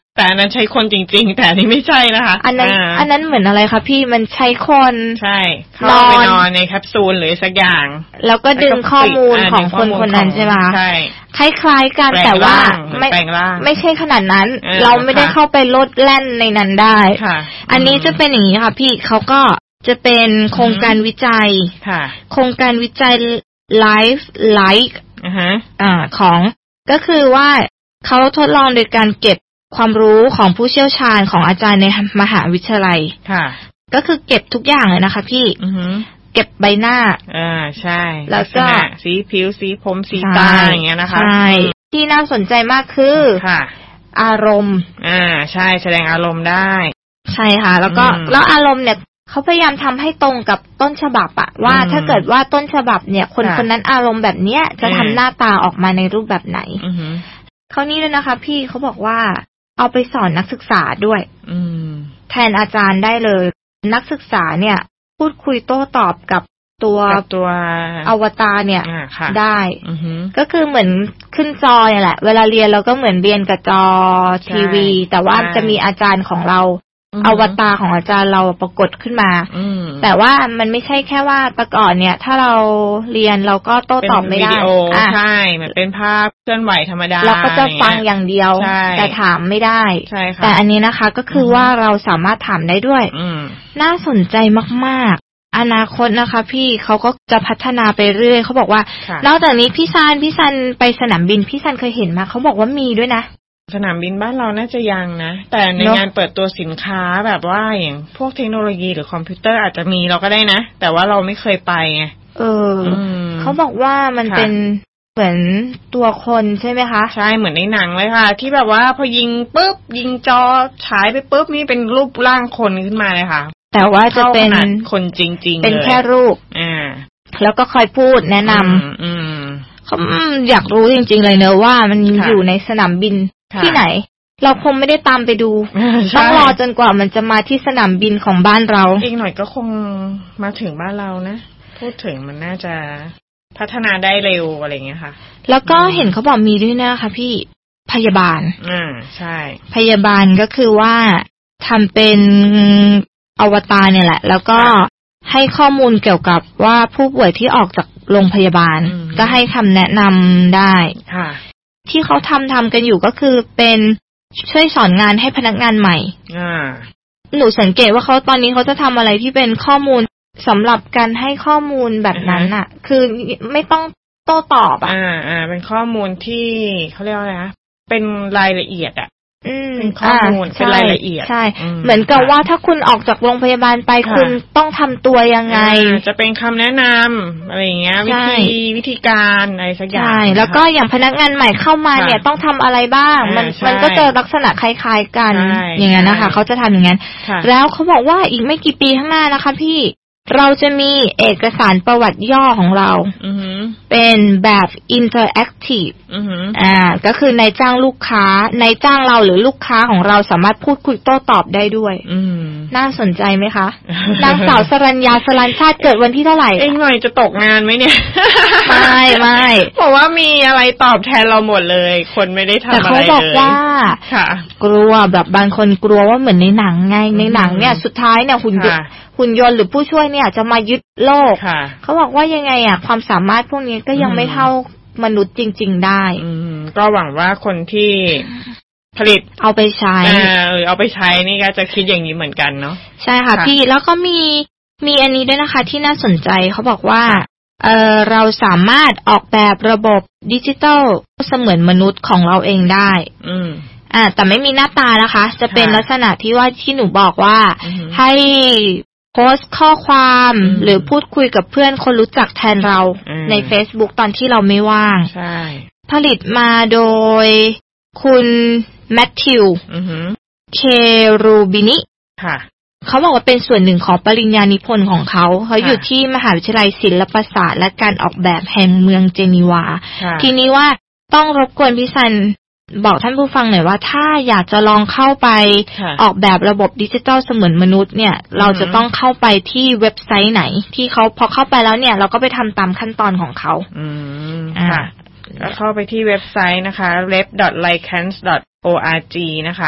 S2: แต่อันนั้นใช้คนจริงๆแต่อันนี้ไม่ใช่นะคะ
S5: อันนั้นเหมือนอะไรคะพี่มันใช้คน
S2: ใช่เข้าไปนอนในแคปซูลหรือสักอย่าง
S5: แล้วก็ดึงข้อมูลของคนนั้นใช่ไหม
S2: ใช่
S5: คล้ายๆกันแต่ว่าไม่ใช่ขนาดนั้นเราไม่ได้เข้าไปลดแล่นในนั้นได้อันนี้จะเป็นอย่างนี้ค่ะพี่เขาก็จะเป็นโครงการวิจัยโครงการวิจัย Life Like ของก็คือว่าเขาทดลองโดยการเก็บความรู้ของผู้เชี่ยวชาญของอาจารย์ในมหาวิทยาลัยก็คือเก็บทุกอย่างเลยนะคะพี่เก็บใบหน้า
S2: ใช่แล้วก็สีผิวสีผมสีตาอย่างเงี้ยนะคะ
S5: ใช่ที่น่าสนใจมากคืออารมณ์
S2: ใช่แสดงอารมณ์ได้
S5: ใช่ค่ะแล้วอารมณ์เนี่ยเขาพยายามทำให้ตรงกับต้นฉบับอะว่าถ้าเกิดว่าต้นฉบับเนี่ยคนนั้นอารมณ์แบบเนี้ยจะทำหน้าตาออกมาในรูปแบบไหนเขานี่เลยนะคะพี่เขาบอกว่าเอาไปสอนนักศึกษาด้วยแทนอาจารย์ได้เลยนักศึกษาเนี่ยพูดคุยโต้ตอบกับตัวอวตารเนี่ยได้ก็คือเหมือนขึ้นจอเนี่ยแหละเวลาเรียนเราก็เหมือนเรียนกับจอทีวีแต่ว่าจะมีอาจารย์ของเราอวตารของอาจารย์เราปรากฏขึ้นมาแต่ว่ามันไม่ใช่แค่ว่าแต่ก่อนเนี่ยถ้าเราเรียนเราก็โต้ตอบไม่ได้
S2: ใช่มันเป็นภาพเคลื่อนไหวธรรมดา
S5: เราก็จะฟังอย่างเดียวแต่ถามไม่ได้แต่อันนี้นะคะก็คือว่าเราสามารถถามได้ด้วยน่าสนใจมากๆอนาคตนะคะพี่เขาก็จะพัฒนาไปเรื่อยเขาบอกว่านอกจากนี้พี่ซันไปสนามบินพี่ซันเคยเห็นมาเขาบอกว่ามีด้วยนะ
S2: สนามบินบ้านเราน่าจะยังนะแต่ในงานเปิดตัวสินค้าแบบว่าอย่างพวกเทคโนโลยีหรือคอมพิวเตอร์อาจจะมีเราก็ได้นะแต่ว่าเราไม่เคยไปไง
S5: เขาบอกว่ามันเป็นเหมือนตัวคนใช่ไหมคะ
S2: ใช่เหมือนในหนังเลยค่ะที่แบบว่าพอยิงปุ๊บยิงจอฉายไปปุ๊บนี่เป็นรูปร่างคนขึ้นมาเลยค่ะ
S5: แต่ว่าจะเป็น
S2: คนจริงๆ
S5: เป็นแค่รูปแล้วก็คอยพูดแนะนำเขาอยากรู้จริงๆเลยเนอะว่ามันอยู่ในสนามบินที่ไหนเราคงไม่ได้ตามไปดูต้องรอจนกว่ามันจะมาที่สนามบินของบ้านเรา
S2: อีกหน่อยก็คงมาถึงบ้านเรานะพูดถึงมันน่าจะพัฒนาได้เร็วอะไรเงี้ยค่ะ
S5: แล้วก็เห็นเขาบอกมีด้วยนะคะพี่พยาบาล
S2: ใช่
S5: พยาบาลก็คือว่าทำเป็นอวตารเนี่ยแหละแล้วก็ให้ข้อมูลเกี่ยวกับว่าผู้ป่วยที่ออกจากโรงพยาบาลก็ให้คำแนะนำได้ที่เขาทำกันอยู่ก็คือเป็นช่วยสอนงานให้พนักงานใหม่หนูสังเกตว่าเขาตอนนี้เขาจะทำอะไรที่เป็นข้อมูลสำหรับการให้ข้อมูลแบบนั้นน่ะคือไม่ต้องโต้ตอบ
S2: เป็นข้อมูลที่เขาเรียกว่าอะไรนะเป็นรายละเอียดเป็นข้อมูลเป็นรายละเอียด
S5: ใช่เหมือนกับว่าถ้าคุณออกจากโรงพยาบาลไปคุณต้องทำตัวยังไง
S2: จะเป็นคำแนะนำอะไรอย่างเงี้ยวิธีการอะไรสักอย่าง
S5: ใช่แล้วก็อย่างพนักงานใหม่เข้ามาเนี่ยต้องทำอะไรบ้างมันก็จะลักษณะคล้ายๆกันอย่างนั้นนะคะเขาจะทำอย่างนั้นแล้วเขาบอกว่าอีกไม่กี่ปีข้างหน้านะคะพี่เราจะมีเอกสารประวัติย่อของเราเป็นแบบอินเตอร์แอคทีฟก็คือนายจ้างลูกค้านายจ้างเราหรือลูกค้าของเราสามารถพูดคุยโต้ตอบได้ด้วยน่าสนใจไหมคะ นางสาวสรัญญาสรัญชาติเกิดวันที่เท่าไหร่
S2: เองหน่อยจะตกงานไหมเนี่ย
S5: ไม่
S2: เพราะว่ามีอะไรตอบแทนเราหมดเลยคนไม่ได้ทำอะไรเลยแต่เขา
S5: บอกว่ากลัวแบบบางคนกลัวว่าเหมือนในหนังไงในหนังเนี่ยสุดท้ายเนี่ยหุ่นยนต์หรือผู้ช่วยเนี่ยจะมายึดโลกเขาบอกว่ายังไงความสามารถพวกนี้ก็ยังไม่เท่ามนุษย์จริงๆได้
S2: ก็หวังว่าคนที่ผลิต
S5: เอาไปใช้
S2: เอาไปใช้นี่ก็จะคิดอย่างนี้เหมือนกันเนาะ
S5: ใช่ค่ะพี่แล้วก็มีอันนี้ด้วยนะคะที่น่าสนใจเขาบอกว่าเราสามารถออกแบบระบบดิจิทัลเสมือนมนุษย์ของเราเองได้แต่ไม่มีหน้าตานะคะจะเป็นลักษณะที่ว่าที่หนูบอกว่าให้โพสต์ข้อความหรือพูดคุยกับเพื่อนคนรู้จักแทนเราใน Facebook ตอนที่เราไม่ว่างผลิตมาโดยคุณแมทธิวเครูบินิเขาบอกว่าเป็นส่วนหนึ่งของปริญญานิพนธ์ของเขาอยู่ที่มหาวิทยาลัยศิลปศาสตร์และการออกแบบแห่งเมืองเจนีวาทีนี้ว่าต้องรบกวนพี่ซันบอกท่านผู้ฟังหน่อยว่าถ้าอยากจะลองเข้าไปออกแบบระบบดิจิทัลเสมือนมนุษย์เนี่ยเราจะต้องเข้าไปที่เว็บไซต์ไหนที่เขาพอเข้าไปแล้วเนี่ยเราก็ไปทำตามขั้นตอนของเขา
S2: ก็เข้าไปที่เว็บไซต์นะคะ lab.licans.org นะคะ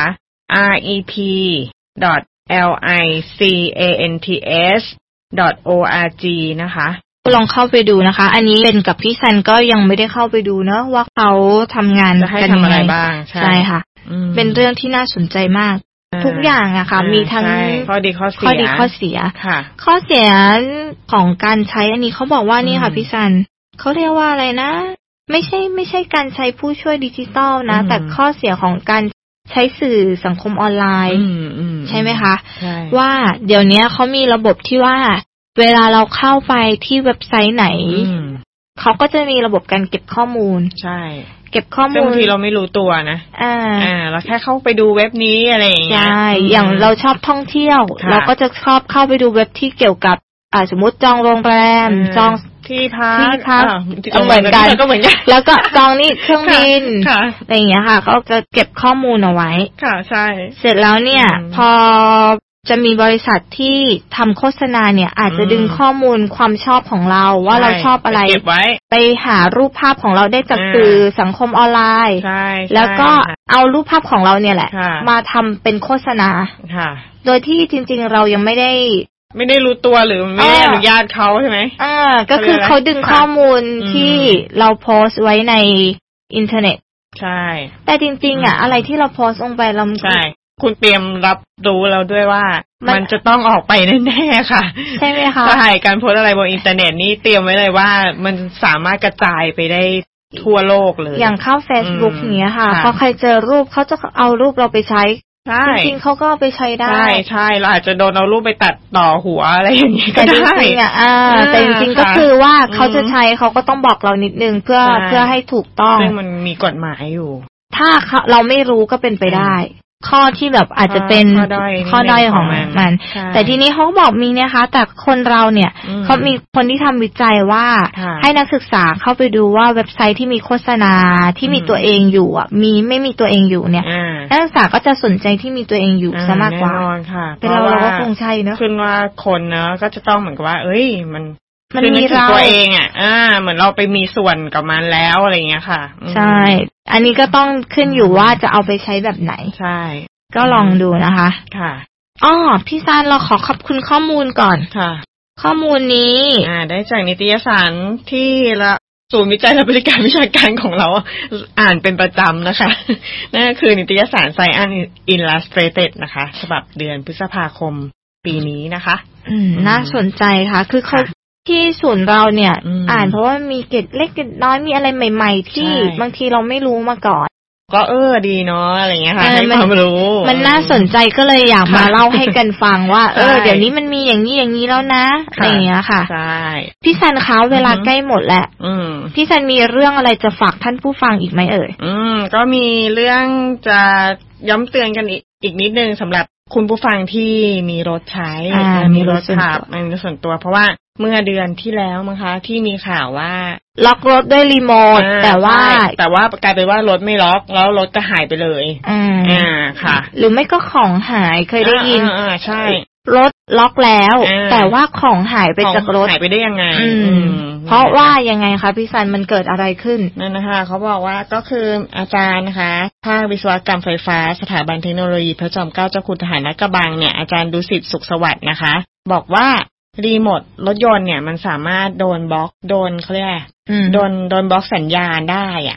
S2: rep.licants.org นะคะ
S5: ลองเข้าไปดูนะคะอันนี้เป็นกับพี่ซันก็ยังไม่ได้เข้าไปดูเนอะว่าเขาทำงานกันยังไงบ้างใช่ค่ะเป็นเรื่องที่น่าสนใจมากทุกอย่างอะค่ะมีทั้ง
S2: ข้อดีข้อเสีย
S5: ข้อเสียของการใช้อันนี้เขาบอกว่านี่ค่ะพี่ซันเขาเรียกว่าอะไรนะไม่ใช่การใช้ผู้ช่วยดิจิตอลนะแต่ข้อเสียของการใช้สื่อสังคมออนไลน์ใช่ไหมคะว่าเดี๋ยวนี้เขามีระบบที่ว่าเวลาเราเข้าไปที่เว็บไซต์ไหนเขาก็จะมีระบบการเก็บข้อมูล
S2: ใช่
S5: เก็บข้อมูล
S2: บางทีเราไม่รู้ตัวนะเราแค่เข้าไปดูเว็บนี้อะไรอย่างเงี้ย
S5: ใช่อย่างเราชอบท่องเที่ยวเราก็จะชอบเข้าไปดูเว็บที่เกี่ยวกับสมมติจองโรงแรมจอง
S2: ที่พัก
S5: เหมือนกันแล้วก็จองนี่เครื่องบินอะไรอย่างเงี้ยค่ะก็จะเก็บข้อมูลเอาไว้
S2: ค่ะใช่
S5: เสร็จแล้วเนี่ยพอจะมีบริษัทที่ทำโฆษณาเนี่ยอาจจะดึงข้อมูลความชอบของเราว่าเราชอบอะไรไปหารูปภาพของเราได้จากสื่อสังคมออนไลน์แล้วก็เอารูปภาพของเราเนี่ยแหละมาทำเป็นโฆษณาโดยที่จริงๆเรายังไม่ได้
S2: รู้ตัวหรือไม่ได้อนุญาตเขาใช่ไหม
S5: ก็คือเขาดึงข้อมูลที่เราโพสต์ไว้ในอินเทอร์เน็ต
S2: ใช่
S5: แต่จริงๆอะไรที่เราโพสต์ลงไปเรา
S2: ใช่คุณเตรียมรับรู้แล้วด้วยว่ามันจะต้องออกไปแน่ๆค่ะ
S5: ใช่ไหมคะ
S2: ใช่การโพสอะไรบนอินเทอร์เน็ตนี่เตรียมไว้เลยว่ามันสามารถกระจายไปได้ทั่วโลกเลย
S5: อย่างเข้า Facebook เนี้ยค่ะพอใครเจอรูปเขาจะเอารูปเราไปใช้จริงๆเขาก็ไปใช้ได้
S2: ใช่เราอาจจะโดนเอารูปไปตัดต่อหัวอะไรอย่างนี้ก็
S5: ได้แต่จริงๆแต่จริงๆก็คือว่าเขาจะใช้เขาก็ต้องบอกเรานิดนึงเพื่อให้ถูกต้อง
S2: ซึ่งมันมีกฎหมายอยู่
S5: ถ้าเราไม่รู้ก็เป็นไปได้ข้อที่แบบอาจจะเป็นข้อด้อยของมันแต่ทีนี้เขาบอกมีนะคะแต่คนเราเนี่ยเขามีคนที่ทำวิจัยว่าให้นักศึกษาเข้าไปดูว่าเว็บไซต์ที่มีโฆษณาที่มีตัวเองอยู่ไม่มีตัวเองอยู่เนี่ยนักศึกษาก็จะสนใจที่มีตัวเองอยู่ซะมากกว่าเป็นเราก็คงใช่เนอะ
S2: ขึ้นว่าคนเนอะก็จะต้องเหมือนกับว่าเอ้ยมันมีเราตัวเองเหมือนเราไปมีส่วนกับมันแล้วอะไรเงี้ยค่ะ
S5: ใช่อันนี้ก็ต้องขึ้นอยู่ว่าจะเอาไปใช้แบบไหน
S2: ใช่
S5: ก็ลองดูนะคะ
S2: ค่ะ
S5: พี่ซานเราขอบคุณข้อมูลก่อน
S2: ค่ะ
S5: ข้อมูลนี้
S2: ได้จากนิตยสารที่ศูนย์วิจัยและบริการวิชาการของเราอ่านเป็นประจำนะคะนั่นก็คือนิตยสาร Science Illustrated นะคะฉบับเดือนพฤษภาคมปีนี้นะคะ
S5: น่าสนใจค่ะคือเขาที่ศูนย์เราเนี่ยอ่านเพราะว่ามีเกร็ดเล็กเกร็ดน้อยมีอะไรใหม่ๆที่บางทีเราไม่รู้มาก่อน
S2: ก็ดีเนาะอะไรเงี้ยค่ะให้ความรู้
S5: มันน่าสนใจก็เลยอยากมาเล่าให้กันฟังว่าเดี๋ยวนี้มันมีอย่างนี้แล้วนะอะไรอย่างเงี้ยค่ะ
S2: ใช่
S5: พี่ซันคะเวลาใกล้หมดแล้วพี่ซันมีเรื่องอะไรจะฝากท่านผู้ฟังอีกไหมเอ่ย
S2: ก็มีเรื่องจะย้ำเตือนกันอีกนิดนึงสำหรับคุณผู้ฟังที่มีรถใช้มีรถขับมีส่วนตัวเพราะว่าเมื่อเดือนที่แล้วมั้งคะที่มีข่าวว่า
S5: ล็อกรถด้วยรีโมทแต่ว่
S2: ากลายเป็นว่ารถไม่ล็อกแล้วรถก็หายไปเลยค่ะ
S5: หรือไม่ก็ของหายเคยได้ยิน
S2: ใช่
S5: รถล็อกแล้วแต่ว่าของหายไปจากรถ
S2: หายไปได้ยังไง
S5: เพราะว่ายังไงคะพี่ซันมันเกิดอะไรขึ้น
S2: นั่นนะคะเขาบอกว่าก็คืออาจารย์นะคะภาควิศวกรรมไฟฟ้าสถาบันเทคโนโลยีพระจอมเกล้าเจ้าคุณทหารลาดกระบังเนี่ยอาจารย์ดุสิตสุขสวัสดิ์นะคะบอกว่ารีโมทรถยนต์เนี่ยมันสามารถโดนบล็อกโดนเขาเรียกโดนบล็อกสัญญาณได้อ่ะ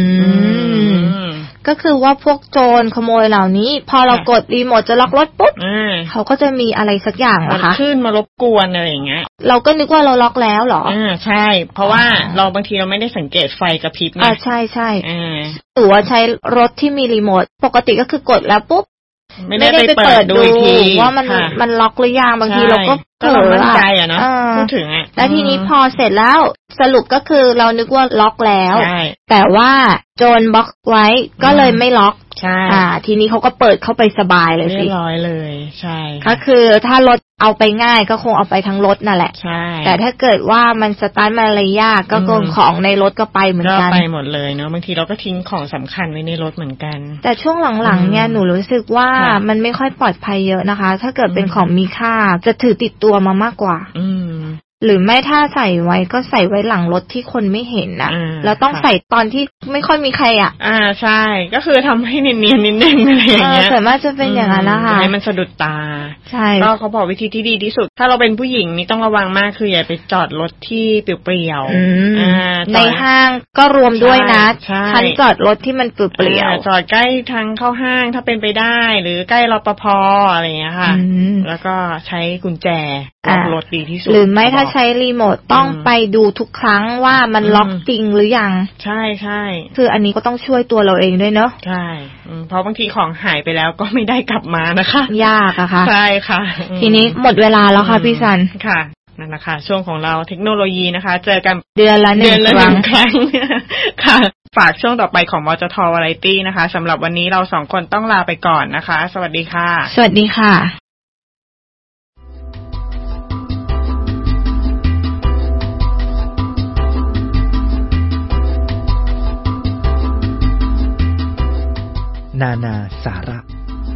S5: ก็คือว่าพวกโจรขโมยเหล่านี้พอเรากดรีโมทจะล็อกรถปุ๊บเขาก็จะมีอะไรสักอย่างนะคะ
S2: ขึ้นมารบกวนอะไรอย่างเงี้ย
S5: เราก็นึกว่าเราล็อกแล้วเหรอ
S2: ใช่เพราะว่าเราบางทีเราไม่ได้สังเกตไฟกระพริบไง
S5: ใช่ใช่หรือว่าใช้รถที่มีรีโมทปกติก็คือกดแล้วปุ๊บ
S2: ไม่ได้ไปเปิดดู
S5: ว่ามันล็อกหรือยังบางทีเราก็
S2: เผลอใจอ่ะเนาะพูดถึง
S5: แล้วทีนี้พอเสร็จแล้วสรุปก็คือเรานึกว่าล็อกแล้วแต่ว่าโจรบล็อกไว้ก็เลยไม่ล็อก
S2: ใช่
S5: ทีนี้เขาก็เปิดเข้าไปสบายเลยสิ
S2: เรียบร้อยเลยใช่
S5: ก็คือถ้ารถเอาไปง่ายก็คงเอาไปทั้งรถนั่นแหละ
S2: ใช่
S5: แต่ถ้าเกิดว่ามันสตาร์ทมาอะไรยากก็ของในรถก็ไปเหมือนกัน
S2: ก็ไปหมดเลยเนาะบางทีเราก็ทิ้งของสำคัญไว้ในรถเหมือนกัน
S5: แต่ช่วงหลังๆเนี่ยหนูรู้สึกว่ามันไม่ค่อยปลอดภัยเยอะนะคะถ้าเกิดเป็นของมีค่าจะถือติดตัวมามากกว่าหรือไม่ถ้าใส่ไว้ก็ใส่ไว้หลังรถที่คนไม่เห็นนะแล้วต้องใส่ตอนที่ไม่ค่อยมีใคร
S2: ใช่ก็คือทำให้เนียนๆนิดนึงอะไรอย่างเงี้ย
S5: ส่วนมากจะเป็นอย่างนั้นนะคะ
S2: ให้มันสะดุดตา
S5: ใช่
S2: ก็เขาบอกวิธีที่ดีที่สุดถ้าเราเป็นผู้หญิงนี่ต้องระวังมากคืออย่าไปจอดรถที่เปลี่ยว
S5: ๆในห้างก็รวมด้วยนะคันจอดรถที่มันเปลี่ยว
S2: จอดใกล้ทางเข้าห้างถ้าเป็นไปได้หรือใกล้รปภ.อะไรอย่างเงี้ยค่ะแล้วก็ใช้กุญแจล็อกรถดีที่สุด
S5: หรือไม่ถ้าใช้รีโมทต้องไปดูทุกครั้งว่ามันล็อกจริงหรือยัง
S2: ใช่ใช่
S5: คืออันนี้ก็ต้องช่วยตัวเราเองด้วยเนอะ
S2: ใช่เพราะบางทีของหายไปแล้วก็ไม่ได้กลับมานะคะ
S5: ยากอะค่ะ
S2: ใช่ค่ะ
S5: ทีนี้หมดเวลาแล้วค่ะพี่ซัน
S2: ค่ะนั่นแหละค่ะช่วงของเราเทคโนโลยีนะคะเจอกัน
S5: เดือนละหนึ่ง
S2: ครั้งค่ะฝากช่วงต่อไปของมจท.วาไรตี้นะคะสำหรับวันนี้เรา2คนต้องลาไปก่อนนะคะสวัสดีค่ะ
S5: สวัสดีค่ะ
S1: นานาสาระ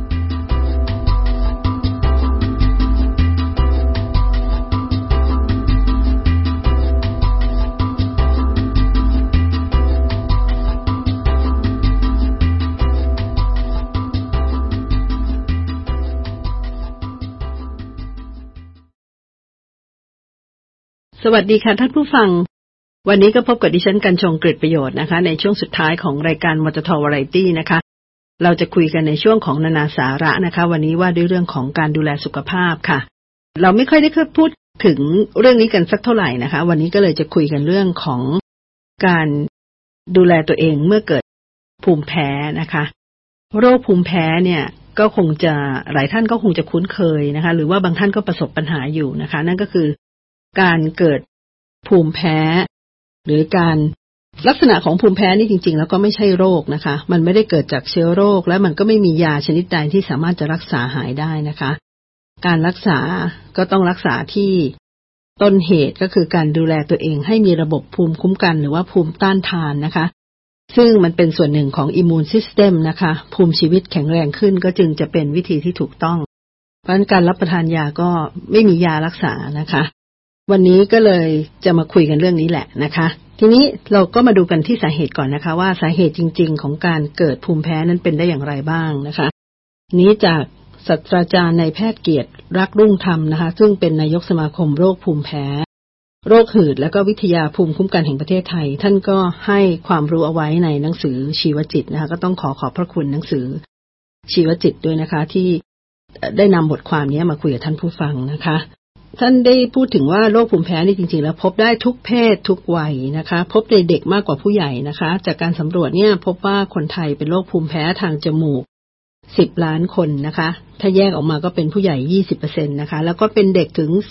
S3: สวัสดีค่ะท่านผู้ฟังวันนี้ก็พบกับดิฉันกัญชงกฤษประโยชน์นะคะในช่วงสุดท้ายของรายการมจท.วาไรตี้นะคะเราจะคุยกันในช่วงของนานาสาระนะคะวันนี้ว่าด้วยเรื่องของการดูแลสุขภาพค่ะเราไม่ค่อยได้พูดถึงเรื่องนี้กันสักเท่าไหร่นะคะวันนี้ก็เลยจะคุยกันเรื่องของการดูแลตัวเองเมื่อเกิดภูมิแพ้นะคะโรคภูมิแพ้เนี่ยก็คงจะหลายท่านก็คงจะคุ้นเคยนะคะหรือว่าบางท่านก็ประสบปัญหาอยู่นะคะนั่นก็คือการเกิดภูมิแพ้หรือการลักษณะของภูมิแพ้นี่จริงๆแล้วก็ไม่ใช่โรคนะคะมันไม่ได้เกิดจากเชื้อโรคและมันก็ไม่มียาชนิดใดที่สามารถจะรักษาหายได้นะคะการรักษาก็ต้องรักษาที่ต้นเหตุก็คือการดูแลตัวเองให้มีระบบภูมิคุ้มกันหรือว่าภูมิต้านทานนะคะซึ่งมันเป็นส่วนหนึ่งของอิมมูนซิสเต็มนะคะภูมิชีวิตแข็งแรงขึ้นก็จึงจะเป็นวิธีที่ถูกต้องเพราะฉะนั้นการรับประทานยาก็ไม่มียารักษานะคะวันนี้ก็เลยจะมาคุยกันเรื่องนี้แหละนะคะทีนี้เราก็มาดูกันที่สาเหตุก่อนนะคะว่าสาเหตุจริงๆของการเกิดภูมิแพ้นั้นเป็นได้อย่างไรบ้างนะคะนี้จากศาสตราจารย์นายแพทย์เกียรติรักรุ่งธรรมนะคะซึ่งเป็นนายกสมาคมโรคภูมิแพ้โรคหืดและก็วิทยาภูมิคุ้มกันแห่งประเทศไทยท่านก็ให้ความรู้เอาไว้ในหนังสือชีวจิตนะคะก็ต้องขอบพระคุณหนังสือชีวจิตด้วยนะคะที่ได้นำบทความนี้มาคุยกับท่านผู้ฟังนะคะท่านได้พูดถึงว่าโรคภูมิแพ้นี่จริงๆแล้วพบได้ทุกเพศทุกวัยนะคะพบในเด็กมากกว่าผู้ใหญ่นะคะจากการสำรวจเนี่ยพบว่าคนไทยเป็นโรคภูมิแพ้ทางจมูก10 ล้านคนนะคะถ้าแยกออกมาก็เป็นผู้ใหญ่ 20% นะคะแล้วก็เป็นเด็กถึง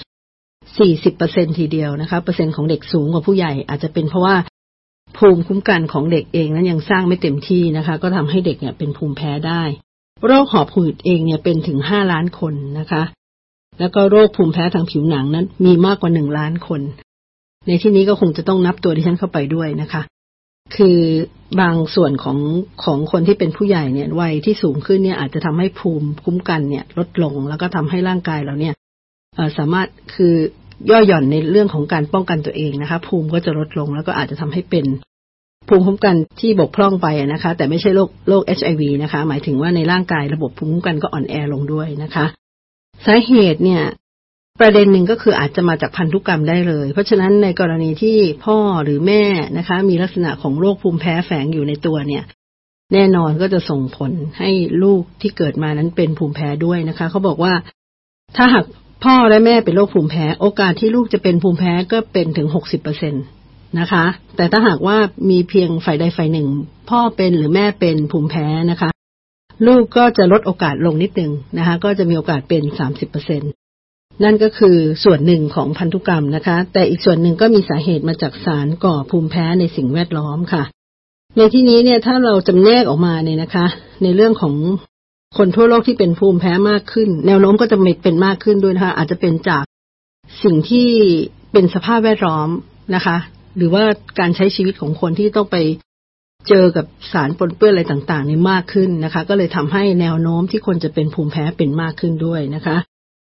S3: 40% ทีเดียวนะคะเปอร์เซ็นต์ของเด็กสูงกว่าผู้ใหญ่อาจจะเป็นเพราะว่าภูมิคุ้มกันของเด็กเองนั้นยังสร้างไม่เต็มที่นะคะก็ทำให้เด็กเนี่ยเป็นภูมิแพ้ได้โรคหอบหืดเองเนี่ยเป็นถึง5 ล้านคนนะคะแล้วก็โรคภูมิแพ้ทางผิวหนังนั้นมีมากกว่า1 ล้านคนในที่นี้ก็คงจะต้องนับตัวดิฉันเข้าไปด้วยนะคะคือบางส่วนของคนที่เป็นผู้ใหญ่เนี่ยวัยที่สูงขึ้นเนี่ยอาจจะทำให้ภูมิคุ้มกันเนี่ยลดลงแล้วก็ทำให้ร่างกายเราเนี่ยสามารถคือย่อหย่อนในเรื่องของการป้องกันตัวเองนะคะภูมิก็จะลดลงแล้วก็อาจจะทำให้เป็นภูมิคุ้มกันที่บกพร่องไปนะคะแต่ไม่ใช่โรค HIV นะคะหมายถึงว่าในร่างกายระบบภูมิคุ้มกันก็อ่อนแอลงด้วยนะคะสาเหตุเนี่ยประเด็นหนึ่งก็คืออาจจะมาจากพันธุกรรมได้เลยเพราะฉะนั้นในกรณีที่พ่อหรือแม่นะคะมีลักษณะของโรคภูมิแพ้แฝงอยู่ในตัวเนี่ยแน่นอนก็จะส่งผลให้ลูกที่เกิดมานั้นเป็นภูมิแพ้ด้วยนะคะเขาบอกว่าถ้าหากพ่อและแม่เป็นโรคภูมิแพ้โอกาสที่ลูกจะเป็นภูมิแพ้ก็เป็นถึง 60% นะคะแต่ถ้าหากว่ามีเพียงฝ่ายใดฝ่ายหนึ่งพ่อเป็นหรือแม่เป็นภูมิแพ้นะคะลูกก็จะลดโอกาสลงนิดนึงนะคะก็จะมีโอกาสเป็น 30% นั่นก็คือส่วนหนึ่งของพันธุกรรมนะคะแต่อีกส่วนหนึ่งก็มีสาเหตุมาจากสารก่อภูมิแพ้ในสิ่งแวดล้อมค่ะในที่นี้เนี่ยถ้าเราจำแนกออกมาเนี่ยนะคะในเรื่องของคนทั่วโลกที่เป็นภูมิแพ้มากขึ้นแนวโน้มก็จะเป็นมากขึ้นด้วยนะคะอาจจะเป็นจากสิ่งที่เป็นสภาพแวดล้อมนะคะหรือว่าการใช้ชีวิตของคนที่ต้องไปเจอกับสารปนเปื้อนอะไรต่างๆนี่มากขึ้นนะคะก็เลยทำให้แนวโน้มที่คนจะเป็นภูมิแพ้เป็นมากขึ้นด้วยนะคะ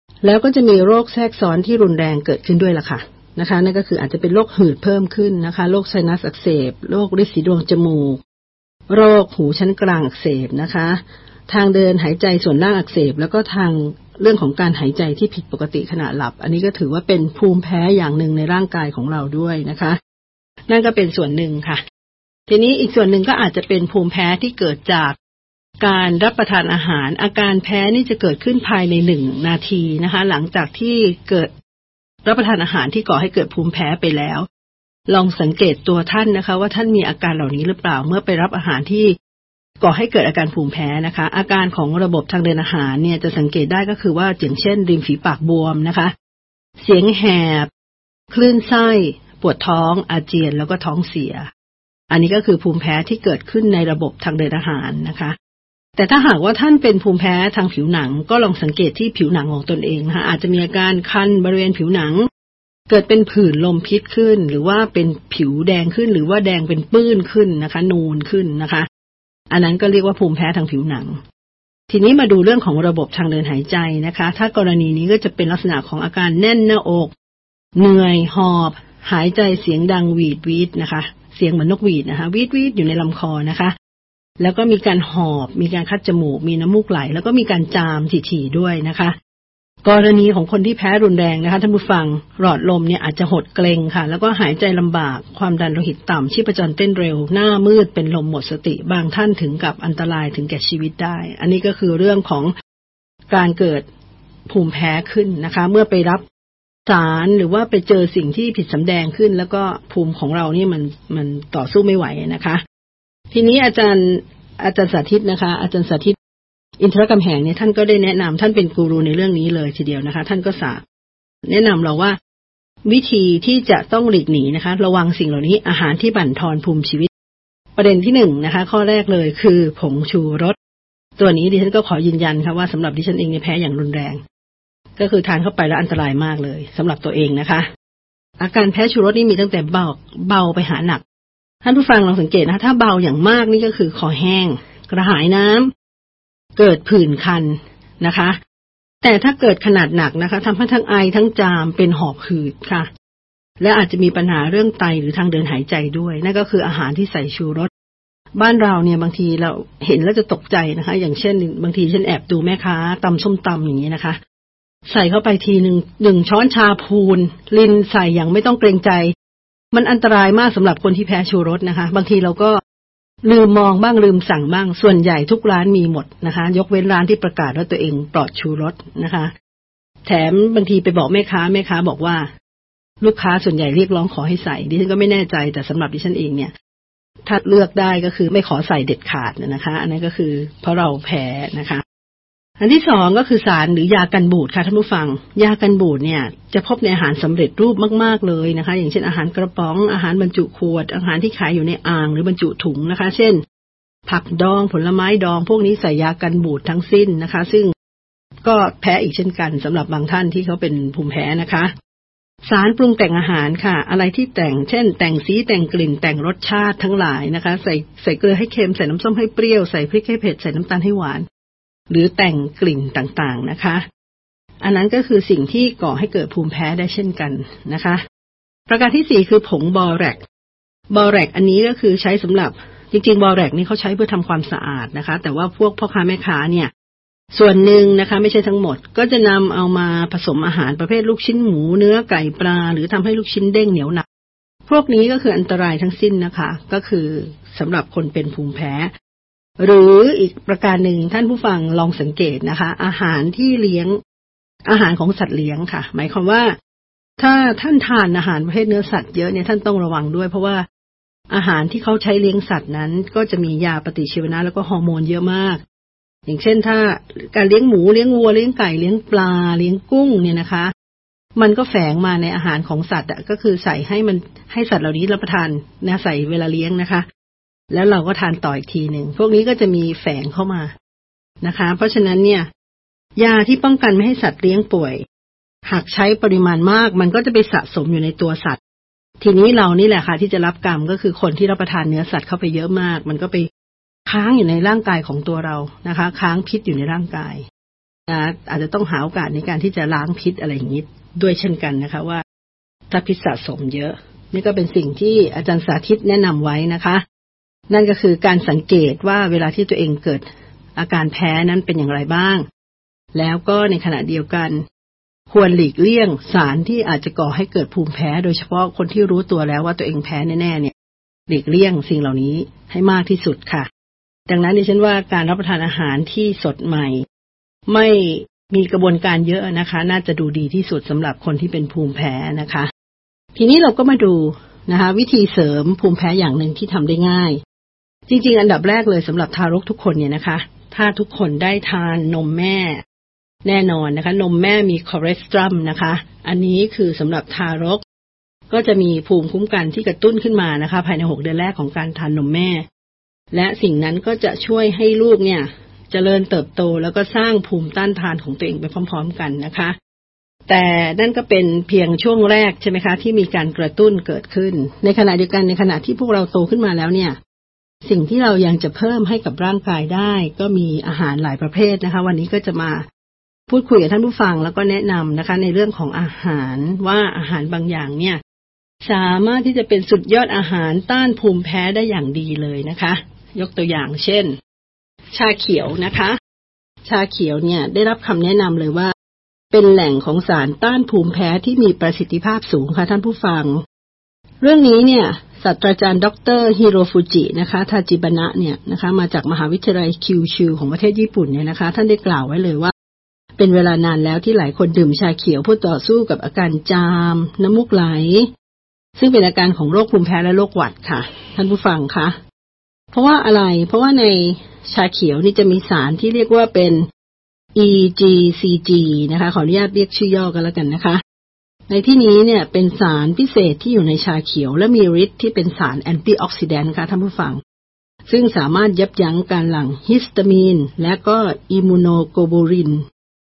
S3: แล้วก็จะมีโรคแทรกซ้อนที่รุนแรงเกิดขึ้นด้วยล่ะค่ะนะคะนั่นก็คืออาจจะเป็นโรคหืดเพิ่มขึ้นนะคะโรคไซนัสอักเสบโรคริดสีดวงจมูกโรคหูชั้นกลางอักเสบนะคะทางเดินหายใจส่วนล่างอักเสบแล้วก็ทางเรื่องของการหายใจที่ผิดปกติขณะหลับอันนี้ก็ถือว่าเป็นภูมิแพ้อย่างหนึ่งในร่างกายของเราด้วยนะคะนั่นก็เป็นส่วนหนึ่งค่ะทีนี้อีกส่วนหนึ่งก็อาจจะเป็นภูมิแพ้ที่เกิดจากการรับประทานอาหารอาการแพ้นี่จะเกิดขึ้นภายใน1 นาทีนะคะหลังจากที่เกิดรับประทานอาหารที่ก่อให้เกิดภูมิแพ้ไปแล้วลองสังเกตตัวท่านนะคะว่าท่านมีอาการเหล่านี้หรือเปล่าเมื่อไปรับอาหารที่ก่อให้เกิดอาการภูมิแพ้นะคะอาการของระบบทางเดินอาหารเนี่ยจะสังเกตได้ก็คือว่าอย่างเช่นริมฝีปากบวมนะคะเสียงแหบคลื่นไส้ปวดท้องอาเจียนแล้วก็ท้องเสียอันนี้ก็คือภูมิแพ้ที่เกิดขึ้นในระบบทางเดินอาหารนะคะแต่ถ้าหากว่าท่านเป็นภูมิแพ้ทางผิวหนังก็ลองสังเกตที่ผิวหนังของตนเองนะคะอาจจะมีอาการคันบริเวณผิวหนังเกิดเป็นผื่นลมพิษขึ้นหรือว่าเป็นผิวแดงขึ้นหรือว่าแดงเป็นปื้นขึ้นนะคะนูนขึ้นนะคะอันนั้นก็เรียกว่าภูมิแพ้ทางผิวหนังทีนี้มาดูเรื่องของระบบทางเดินหายใจนะคะถ้ากรณีนี้ก็จะเป็นลักษณะของอาการแน่นหน้าอกเหนื่อยหอบหายใจเสียงดังหวีดวีดนะคะเสียงเหมือนนกหวีดนะคะวีดวีดอยู่ในลำคอนะคะแล้วก็มีการหอบมีการคัดจมูกมีน้ำมูกไหลแล้วก็มีการจามถี่ๆด้วยนะคะกรณีของคนที่แพ้รุนแรงนะคะท่านผู้ฟังหลอดลมเนี่ยอาจจะหดเกร็งค่ะแล้วก็หายใจลำบากความดันโลหิตต่ำชีพจรเต้นเร็วหน้ามืดเป็นลมหมดสติบางท่านถึงกับอันตรายถึงแก่ชีวิตได้อันนี้ก็คือเรื่องของการเกิดภูมิแพ้ขึ้นนะคะเมื่อไปรับสารหรือว่าไปเจอสิ่งที่ผิดสำแดงขึ้นแล้วก็ภูมิของเรานี่มันต่อสู้ไม่ไหวนะคะทีนี้อาจารย์สาธิตนะคะอาจารย์สาธิตอินทรกำแหงเนี่ยท่านก็ได้แนะนำท่านเป็นกูรูในเรื่องนี้เลยทีเดียวนะคะท่านก็แนะนำเราว่าวิธีที่จะต้องหลีกหนีนะคะระวังสิ่งเหล่านี้อาหารที่บั่นทอนภูมิชีวิตประเด็นที่1นะคะข้อแรกเลยคือผงชูรสตัวนี้ดิฉันก็ขอยืนยันค่ะว่าสำหรับดิฉันเองเนี่ยแพ้อย่างรุนแรงก็คือทานเข้าไปแล้วอันตรายมากเลยสำหรับตัวเองนะคะอาการแพ้ชูรสนี่มีตั้งแต่เบาไปหาหนักท่านผู้ฟังลองสังเกตนะถ้าเบาอย่างมากนี่ก็คือคอแห้งกระหายน้ำเกิดผื่นคันนะคะแต่ถ้าเกิดขนาดหนักนะคะทำให้ทั้งไอทั้งจามเป็นหอบหืดค่ะและอาจจะมีปัญหาเรื่องไตหรือทางเดินหายใจด้วยนั่นก็คืออาหารที่ใส่ชูรสบ้านเราเนี่ยบางทีเราเห็นแล้วจะตกใจนะคะอย่างเช่นบางทีฉันแอบดูแม่ค้าตำส้มตำอย่างนี้นะคะใส่เข้าไปที1ช้อนชาพูนลินใส่อย่างไม่ต้องเกรงใจมันอันตรายมากสำหรับคนที่แพ้ชูรสนะคะบางทีเราก็ลืมมองบ้างลืมสั่งบ้างส่วนใหญ่ทุกร้านมีหมดนะคะยกเว้นร้านที่ประกาศว่าตัวเองปลอดชูรสนะคะแถมบางทีไปบอกแม่ค้าบอกว่าลูกค้าส่วนใหญ่เรียกร้องขอให้ใส่ดิฉันก็ไม่แน่ใจแต่สำหรับดิฉันเองเนี่ยถ้าเลือกได้ก็คือไม่ขอใส่เด็ดขาดนะคะอันนั้นก็คือเพราะเราแพ้นะคะอันที่2ก็คือสารหรือยากันบูดค่ะท่านผู้ฟังยากันบูดเนี่ยจะพบในอาหารสำเร็จรูปมากๆเลยนะคะอย่างเช่นอาหารกระป๋องอาหารบรรจุขวดอาหารที่ขายอยู่ในอ่างหรือบรรจุถุงนะคะเช่นผักดองผลไม้ดองพวกนี้ใส่ยากันบูดทั้งสิ้นนะคะซึ่งก็แพ้อีกเช่นกันสำหรับบางท่านที่เขาเป็นภูมิแพ้นะคะสารปรุงแต่งอาหารค่ะอะไรที่แต่งเช่นแต่งสีแต่งกลิ่นแต่งรสชาติทั้งหลายนะคะใส่เกลือให้เค็มใส่น้ำส้มให้เปรี้ยวใส่พริกให้เผ็ดใส่น้ำตาลให้หวานหรือแต่งกลิ่นต่างๆนะคะอันนั้นก็คือสิ่งที่ก่อให้เกิดภูมิแพ้ได้เช่นกันนะคะประการที่4คือผงบอแรกอันนี้ก็คือใช้สำหรับจริงๆบอแรกนี่เขาใช้เพื่อทำความสะอาดนะคะแต่ว่าพวกพ่อค้าแม่ค้าเนี่ยส่วนหนึ่งนะคะไม่ใช่ทั้งหมดก็จะนำเอามาผสมอาหารประเภทลูกชิ้นหมูเนื้อไก่ปลาหรือทำให้ลูกชิ้นเด้งเหนียวหนักพวกนี้ก็คืออันตรายทั้งสิ้นนะคะก็คือสำหรับคนเป็นภูมิแพ้หรืออีกประการหนึ่งท่านผู้ฟังลองสังเกตนะคะอาหารที่เลี้ยงอาหารของสัตว์เลี้ยงค่ะหมายความว่าถ้าท่านทานอาหารประเภทเนื้อสัตว์เยอะเนี่ยท่านต้องระวังด้วยเพราะว่าอาหารที่เขาใช้เลี้ยงสัตว์นั้นก็จะมียาปฏิชีวนะแล้วก็ฮอร์โมนเยอะมากอย่างเช่นถ้าการเลี้ยงหมูเลี้ยงวัวเลี้ยงไก่เลี้ยงปลาเลี้ยงกุ้งเนี่ยนะคะมันก็แฝงมาในอาหารของสัตว์ก็คือใส่ให้สัตว์เหล่านี้รับประทานนะใส่เวลาเลี้ยงนะคะแล้วเราก็ทานต่ออีกทีหนึ่งพวกนี้ก็จะมีแฝงเข้ามานะคะเพราะฉะนั้นเนี่ยยาที่ป้องกันไม่ให้สัตว์เลี้ยงป่วยหากใช้ปริมาณมากมันก็จะไปสะสมอยู่ในตัวสัตว์ทีนี้เรานี่แหละค่ะที่จะรับกรรมก็คือคนที่รับประทานเนื้อสัตว์เข้าไปเยอะมากมันก็ไปค้างอยู่ในร่างกายของตัวเรานะคะค้างพิษอยู่ในร่างกายอาจจะต้องหาโอกาสในการที่จะล้างพิษอะไรอย่างนี้ด้วยเช่นกันนะคะว่าถ้าพิษสะสมเยอะนี่ก็เป็นสิ่งที่อาจารย์สาธิตแนะนำไว้นะคะนั่นก็คือการสังเกตว่าเวลาที่ตัวเองเกิดอาการแพ้นั้นเป็นอย่างไรบ้างแล้วก็ในขณะเดียวกันควรหลีกเลี่ยงสารที่อาจจะก่อให้เกิดภูมิแพ้โดยเฉพาะคนที่รู้ตัวแล้วว่าตัวเองแพ้แน่ๆเนี่ยหลีกเลี่ยงสิ่งเหล่านี้ให้มากที่สุดค่ะดังนั้นดิฉันว่าการรับประทานอาหารที่สดใหม่ไม่มีกระบวนการเยอะนะคะน่าจะดูดีที่สุดสำหรับคนที่เป็นภูมิแพ้นะคะทีนี้เราก็มาดูนะคะวิธีเสริมภูมิแพ้อย่างหนึ่งที่ทำได้ง่ายจริงๆอันดับแรกเลยสำหรับทารกทุกคนเนี่ยนะคะถ้าทุกคนได้ทานนมแม่แน่นอนนะคะนมแม่มีคอเลสเตอรอลนะคะอันนี้คือสำหรับทารกก็จะมีภูมิคุ้มกันที่กระตุ้นขึ้นมานะคะภายใน6เดือนแรกของการทานนมแม่และสิ่งนั้นก็จะช่วยให้ลูกเนี่ยเจริญเติบโตแล้วก็สร้างภูมิต้านทานของตัวเองไปพร้อมๆกันนะคะแต่นั่นก็เป็นเพียงช่วงแรกใช่ไหมคะที่มีการกระตุ้นเกิดขึ้นในขณะเดียวกันในขณะที่พวกเราโตขึ้นมาแล้วเนี่ยสิ่งที่เรายังจะเพิ่มให้กับร่างกายได้ก็มีอาหารหลายประเภทนะคะวันนี้ก็จะมาพูดคุยกับท่านผู้ฟังแล้วก็แนะนำนะคะในเรื่องของอาหารว่าอาหารบางอย่างเนี่ยสามารถที่จะเป็นสุดยอดอาหารต้านภูมิแพ้ได้อย่างดีเลยนะคะยกตัวอย่างเช่นชาเขียวนะคะชาเขียวเนี่ยได้รับคำแนะนำเลยว่าเป็นแหล่งของสารต้านภูมิแพ้ที่มีประสิทธิภาพสูงค่ะท่านผู้ฟังเรื่องนี้เนี่ยศาสตราจารย์ดร.ฮิโรฟุจินะคะทาจิบะนะเนี่ยนะคะมาจากมหาวิทยาลัยคิวชูของประเทศญี่ปุ่นเนี่ยนะคะท่านได้กล่าวไว้เลยว่าเป็นเวลานานแล้วที่หลายคนดื่มชาเขียวเพื่อต่อสู้กับอาการจามน้ำมูกไหลซึ่งเป็นอาการของโรคภูมิแพ้และโรคหวัดค่ะท่านผู้ฟังคะเพราะว่าอะไรเพราะว่าในชาเขียวนี่จะมีสารที่เรียกว่าเป็น EGCG นะคะขออนุญาตเรียกชื่อย่อกันแล้วกันนะคะในที่นี้เนี่ยเป็นสารพิเศษที่อยู่ในชาเขียวและมีฤทธิ์ที่เป็นสารแอนตี้ออกซิแดนต์ค่ะท่านผู้ฟังซึ่งสามารถยับยั้งการหลั่งฮิสตามีนและก็อิมมูโนโกลูบูลิน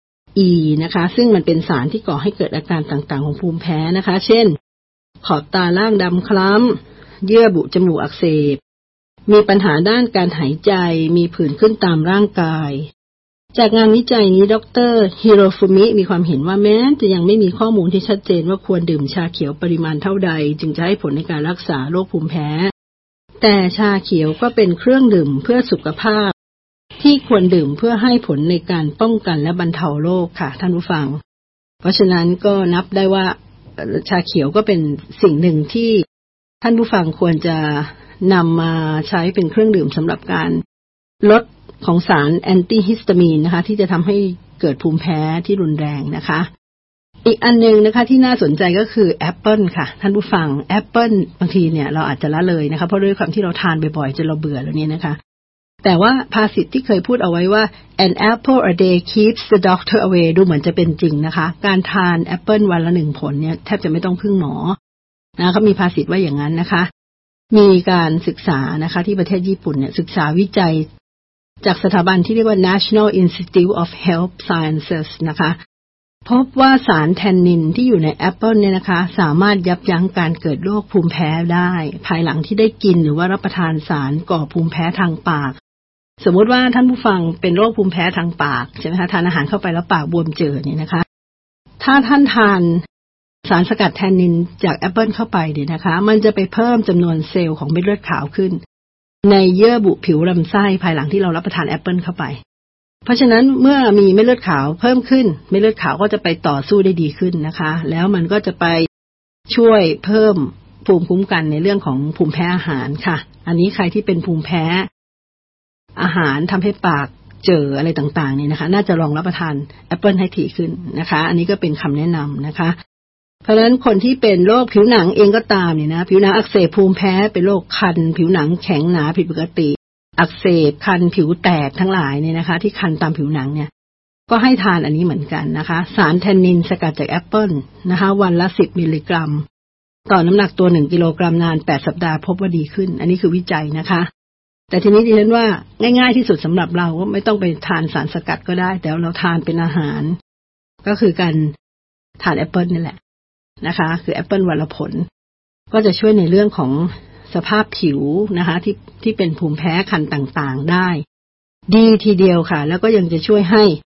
S3: E นะคะซึ่งมันเป็นสารที่ก่อให้เกิดอาการต่างๆของภูมิแพ้นะคะเช่นขอบตาล่างดำคล้ำเยื่อบุจมูกอักเสบมีปัญหาด้านการหายใจมีผื่นขึ้นตามร่างกายจากงานวิจัยนี้ดร.ฮิโรฟุมิมีความเห็นว่าแม้จะยังไม่มีข้อมูลที่ชัดเจนว่าควรดื่มชาเขียวปริมาณเท่าใดจึงจะให้ผลในการรักษาโรคภูมิแพ้แต่ชาเขียวก็เป็นเครื่องดื่มเพื่อสุขภาพที่ควรดื่มเพื่อให้ผลในการป้องกันและบรรเทาโรคค่ะท่านผู้ฟังเพราะฉะนั้นก็นับได้ว่าชาเขียวก็เป็นสิ่งหนึ่งที่ท่านผู้ฟังควรจะนำมาใช้เป็นเครื่องดื่มสำหรับการลดของสารแอนตี้ฮิสตามีนนะคะที่จะทำให้เกิดภูมิแพ้ที่รุนแรงนะคะอีกอันนึงนะคะที่น่าสนใจก็คือแอปเปิลค่ะท่านผู้ฟังแอปเปิลบางทีเนี่ยเราอาจจะละเลยนะคะเพราะด้วยความที่เราทานบ่อยๆจนเราเบื่อแล้วเนี่ยนะคะแต่ว่าภาษิตที่เคยพูดเอาไว้ว่า an apple a day keeps the doctor away ดูเหมือนจะเป็นจริงนะคะการทานแอปเปิลวันละ1ผลเนี่ยแทบจะไม่ต้องพึ่งหมอนะเขามีภาษิตว่าอย่างนั้นนะคะมีการศึกษานะคะที่ประเทศญี่ปุ่นเนี่ยศึกษาวิจัยจากสถาบันที่เรียกว่า National Institute of Health Sciences นะคะพบว่าสารแทนนินที่อยู่ในแอปเปิลเนี่ยนะคะสามารถยับยั้งการเกิดโรคภูมิแพ้ได้ภายหลังที่ได้กินหรือว่ารับประทานสารก่อภูมิแพ้ทางปากสมมติว่าท่านผู้ฟังเป็นโรคภูมิแพ้ทางปากใช่ไหมคะทานอาหารเข้าไปแล้วปากบวมเจิดเนี่ยนะคะถ้าท่านทานสารสกัดแทนนินจากแอปเปิลเข้าไปเนี่ยนะคะมันจะไปเพิ่มจำนวนเซลล์ของเม็ดเลือดขาวขึ้นในเยื่อบุผิวลำไส้ภายหลังที่เรารับประทานแอปเปิลเข้าไปเพราะฉะนั้นเมื่อมีเม็ดเลือดขาวเพิ่มขึ้นเม็ดเลือดขาวก็จะไปต่อสู้ได้ดีขึ้นนะคะแล้วมันก็จะไปช่วยเพิ่มภูมิคุ้มกันในเรื่องของภูมิแพ้อาหารค่ะอันนี้ใครที่เป็นภูมิแพ้อาหารทำให้ปากเจออะไรต่างๆนี่นะคะน่าจะลองรับประทานแอปเปิลให้ถี่ขึ้นนะคะอันนี้ก็เป็นคำแนะนำนะคะเพราะฉะนั้นคนที่เป็นโรคผิวหนังเองก็ตามเนี่ยนะผิวหนังอักเสบภูมิแพ้เป็นโรคคันผิวหนังแข็งหนาผิดปกติอักเสบคันผิวแตกทั้งหลายเนี่ยนะคะที่คันตามผิวหนังเนี่ยก็ให้ทานอันนี้เหมือนกันนะคะสารแทนนินสกัดจากแอปเปิลนะคะวันละ10มิลลิกรัมต่อน้ำหนักตัว1กิโลกรัมนาน8สัปดาห์พบว่าดีขึ้นอันนี้คือวิจัยนะคะแต่ทีนี้ดิฉันว่าง่ายๆที่สุดสำหรับเราก็ไม่ต้องไปทานสารสกัดก็ได้แต่เราทานเป็นอาหารก็คือการทานแอปเปิลนี่แหละนะคะคือแอปเปิลวันละผลก็จะช่วยในเรื่องของสภาพผิวนะคะที่เป็นภูมิแพ้คันต่างๆได้ดีทีเดียวค่ะแล้วก็ยังจะช่วยให้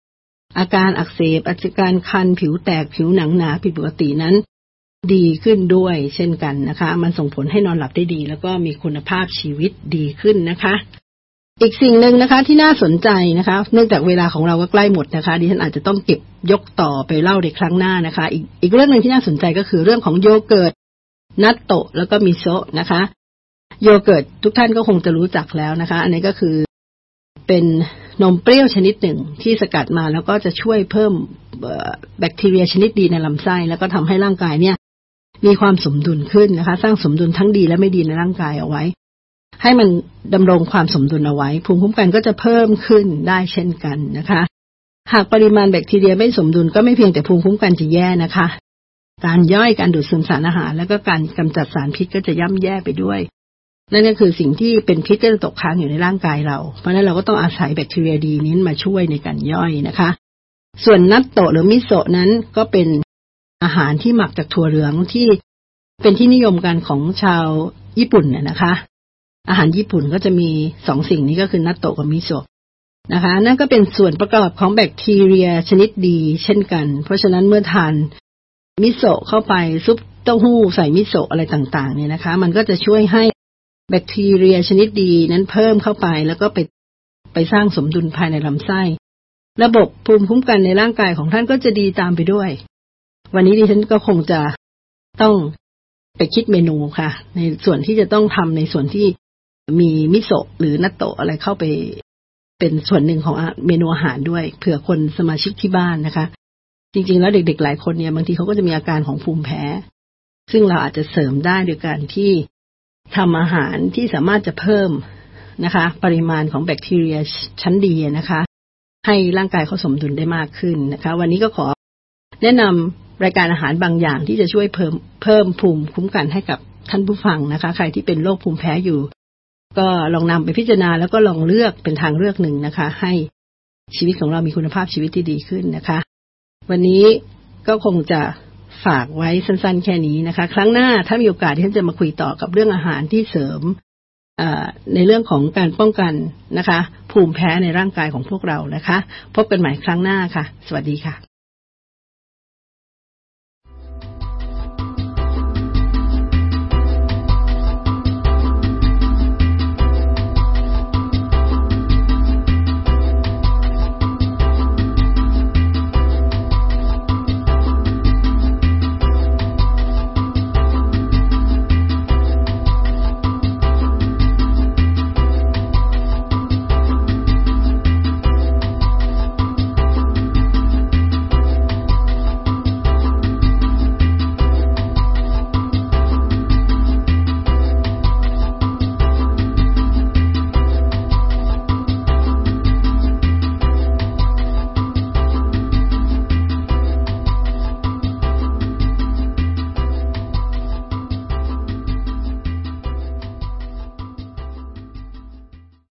S3: อาการอักเสบอาการคันผิวแตกผิวหนังหนาผิดปกตินั้นดีขึ้นด้วยเช่นกันนะคะมันส่งผลให้นอนหลับได้ดีแล้วก็มีคุณภาพชีวิตดีขึ้นนะคะอีกสิ่งหนึ่งนะคะที่น่าสนใจนะคะเนื่องจากเวลาของเราก็ใกล้หมดนะคะดิฉันอาจจะต้องเก็บยกต่อไปเล่าในครั้งหน้านะคะอีกเรื่องนึงที่น่าสนใจก็คือเรื่องของโยเกิร์ตนัตโตะแล้วก็มิโซะนะคะโยเกิร์ตทุกท่านก็คงจะรู้จักแล้วนะคะอันนี้ก็คือเป็นนมเปรี้ยวชนิดหนึ่งที่สกัดมาแล้วก็จะช่วยเพิ่มแบคทีเรียชนิดดีในลำไส้แล้วก็ทำให้ร่างกายเนี่ยมีความสมดุลขึ้นนะคะสร้างสมดุลทั้งดีและไม่ดีในร่างกายเอาไว้ให้มันดำรงความสมดุลเอาไว้ภูมิคุ้มกันก็จะเพิ่มขึ้นได้เช่นกันนะคะหากปริมาณแบคทีเรียไม่สมดุลก็ไม่เพียงแต่ภูมิคุ้มกันจะแย่นะคะการย่อยการดูดซึมสารอาหารแล้วก็การกำจัดสารพิษก็จะย่ำแย่ไปด้วยนั่นก็คือสิ่งที่เป็นพิษก็จะตกค้างอยู่ในร่างกายเราเพราะฉะนั้นเราก็ต้องอาศัยแบคทีเรียดีนี้มาช่วยในการย่อยนะคะส่วนนัตโตะหรือมิโซะนั้นก็เป็นอาหารที่หมักจากถั่วเหลืองที่เป็นที่นิยมกันของชาวญี่ปุ่นนะคะอาหารญี่ปุ่นก็จะมี2สิ่งนี้ก็คือนัตโตะกับมิโซะนะคะนั่นก็เป็นส่วนประกอบของแบคทีเรียชนิดดีเช่นกันเพราะฉะนั้นเมื่อทานมิโซะเข้าไปซุปเต้าหู้ใส่มิโซะอะไรต่างๆเนี่ยนะคะมันก็จะช่วยให้แบคทีเรียชนิดดีนั้นเพิ่มเข้าไปแล้วก็ไปสร้างสมดุลภายในลำไส้ระบบภูมิคุ้มกันในร่างกายของท่านก็จะดีตามไปด้วยวันนี้ดิฉันก็คงจะต้องไปคิดเมนูค่ะในส่วนที่จะต้องทำในส่วนที่มีมิโซะหรือนัตโตะอะไรเข้าไปเป็นส่วนหนึ่งของเมนูอาหารด้วยเผื่อคนสมาชิกที่บ้านนะคะจริงๆแล้วเด็กๆหลายคนเนี่ยบางทีเขาก็จะมีอาการของภูมิแพ้ซึ่งเราอาจจะเสริมได้โดยการที่ทำอาหารที่สามารถจะเพิ่มนะคะปริมาณของแบคทีเรียชั้นดีนะคะให้ร่างกายเขาสมดุลได้มากขึ้นนะคะวันนี้ก็ขอแนะนำรายการอาหารบางอย่างที่จะช่วยเพิ่มภูมิคุ้มกันให้กับท่านผู้ฟังนะคะใครที่เป็นโรคภูมิแพ้อยู่ก็ลองนำไปพิจารณาแล้วก็ลองเลือกเป็นทางเลือกหนึ่งนะคะให้ชีวิตของเรามีคุณภาพชีวิตที่ดีขึ้นนะคะวันนี้ก็คงจะฝากไว้สั้นๆแค่นี้นะคะครั้งหน้าถ้ามีโอกาสที่ฉันจะมาคุยต่อกับเรื่องอาหารที่เสริมในเรื่องของการป้องกันนะคะภูมิแพ้ในร่างกายของพวกเรานะคะพบกันใหม่ครั้งหน้าค่ะสวัสดีค่ะ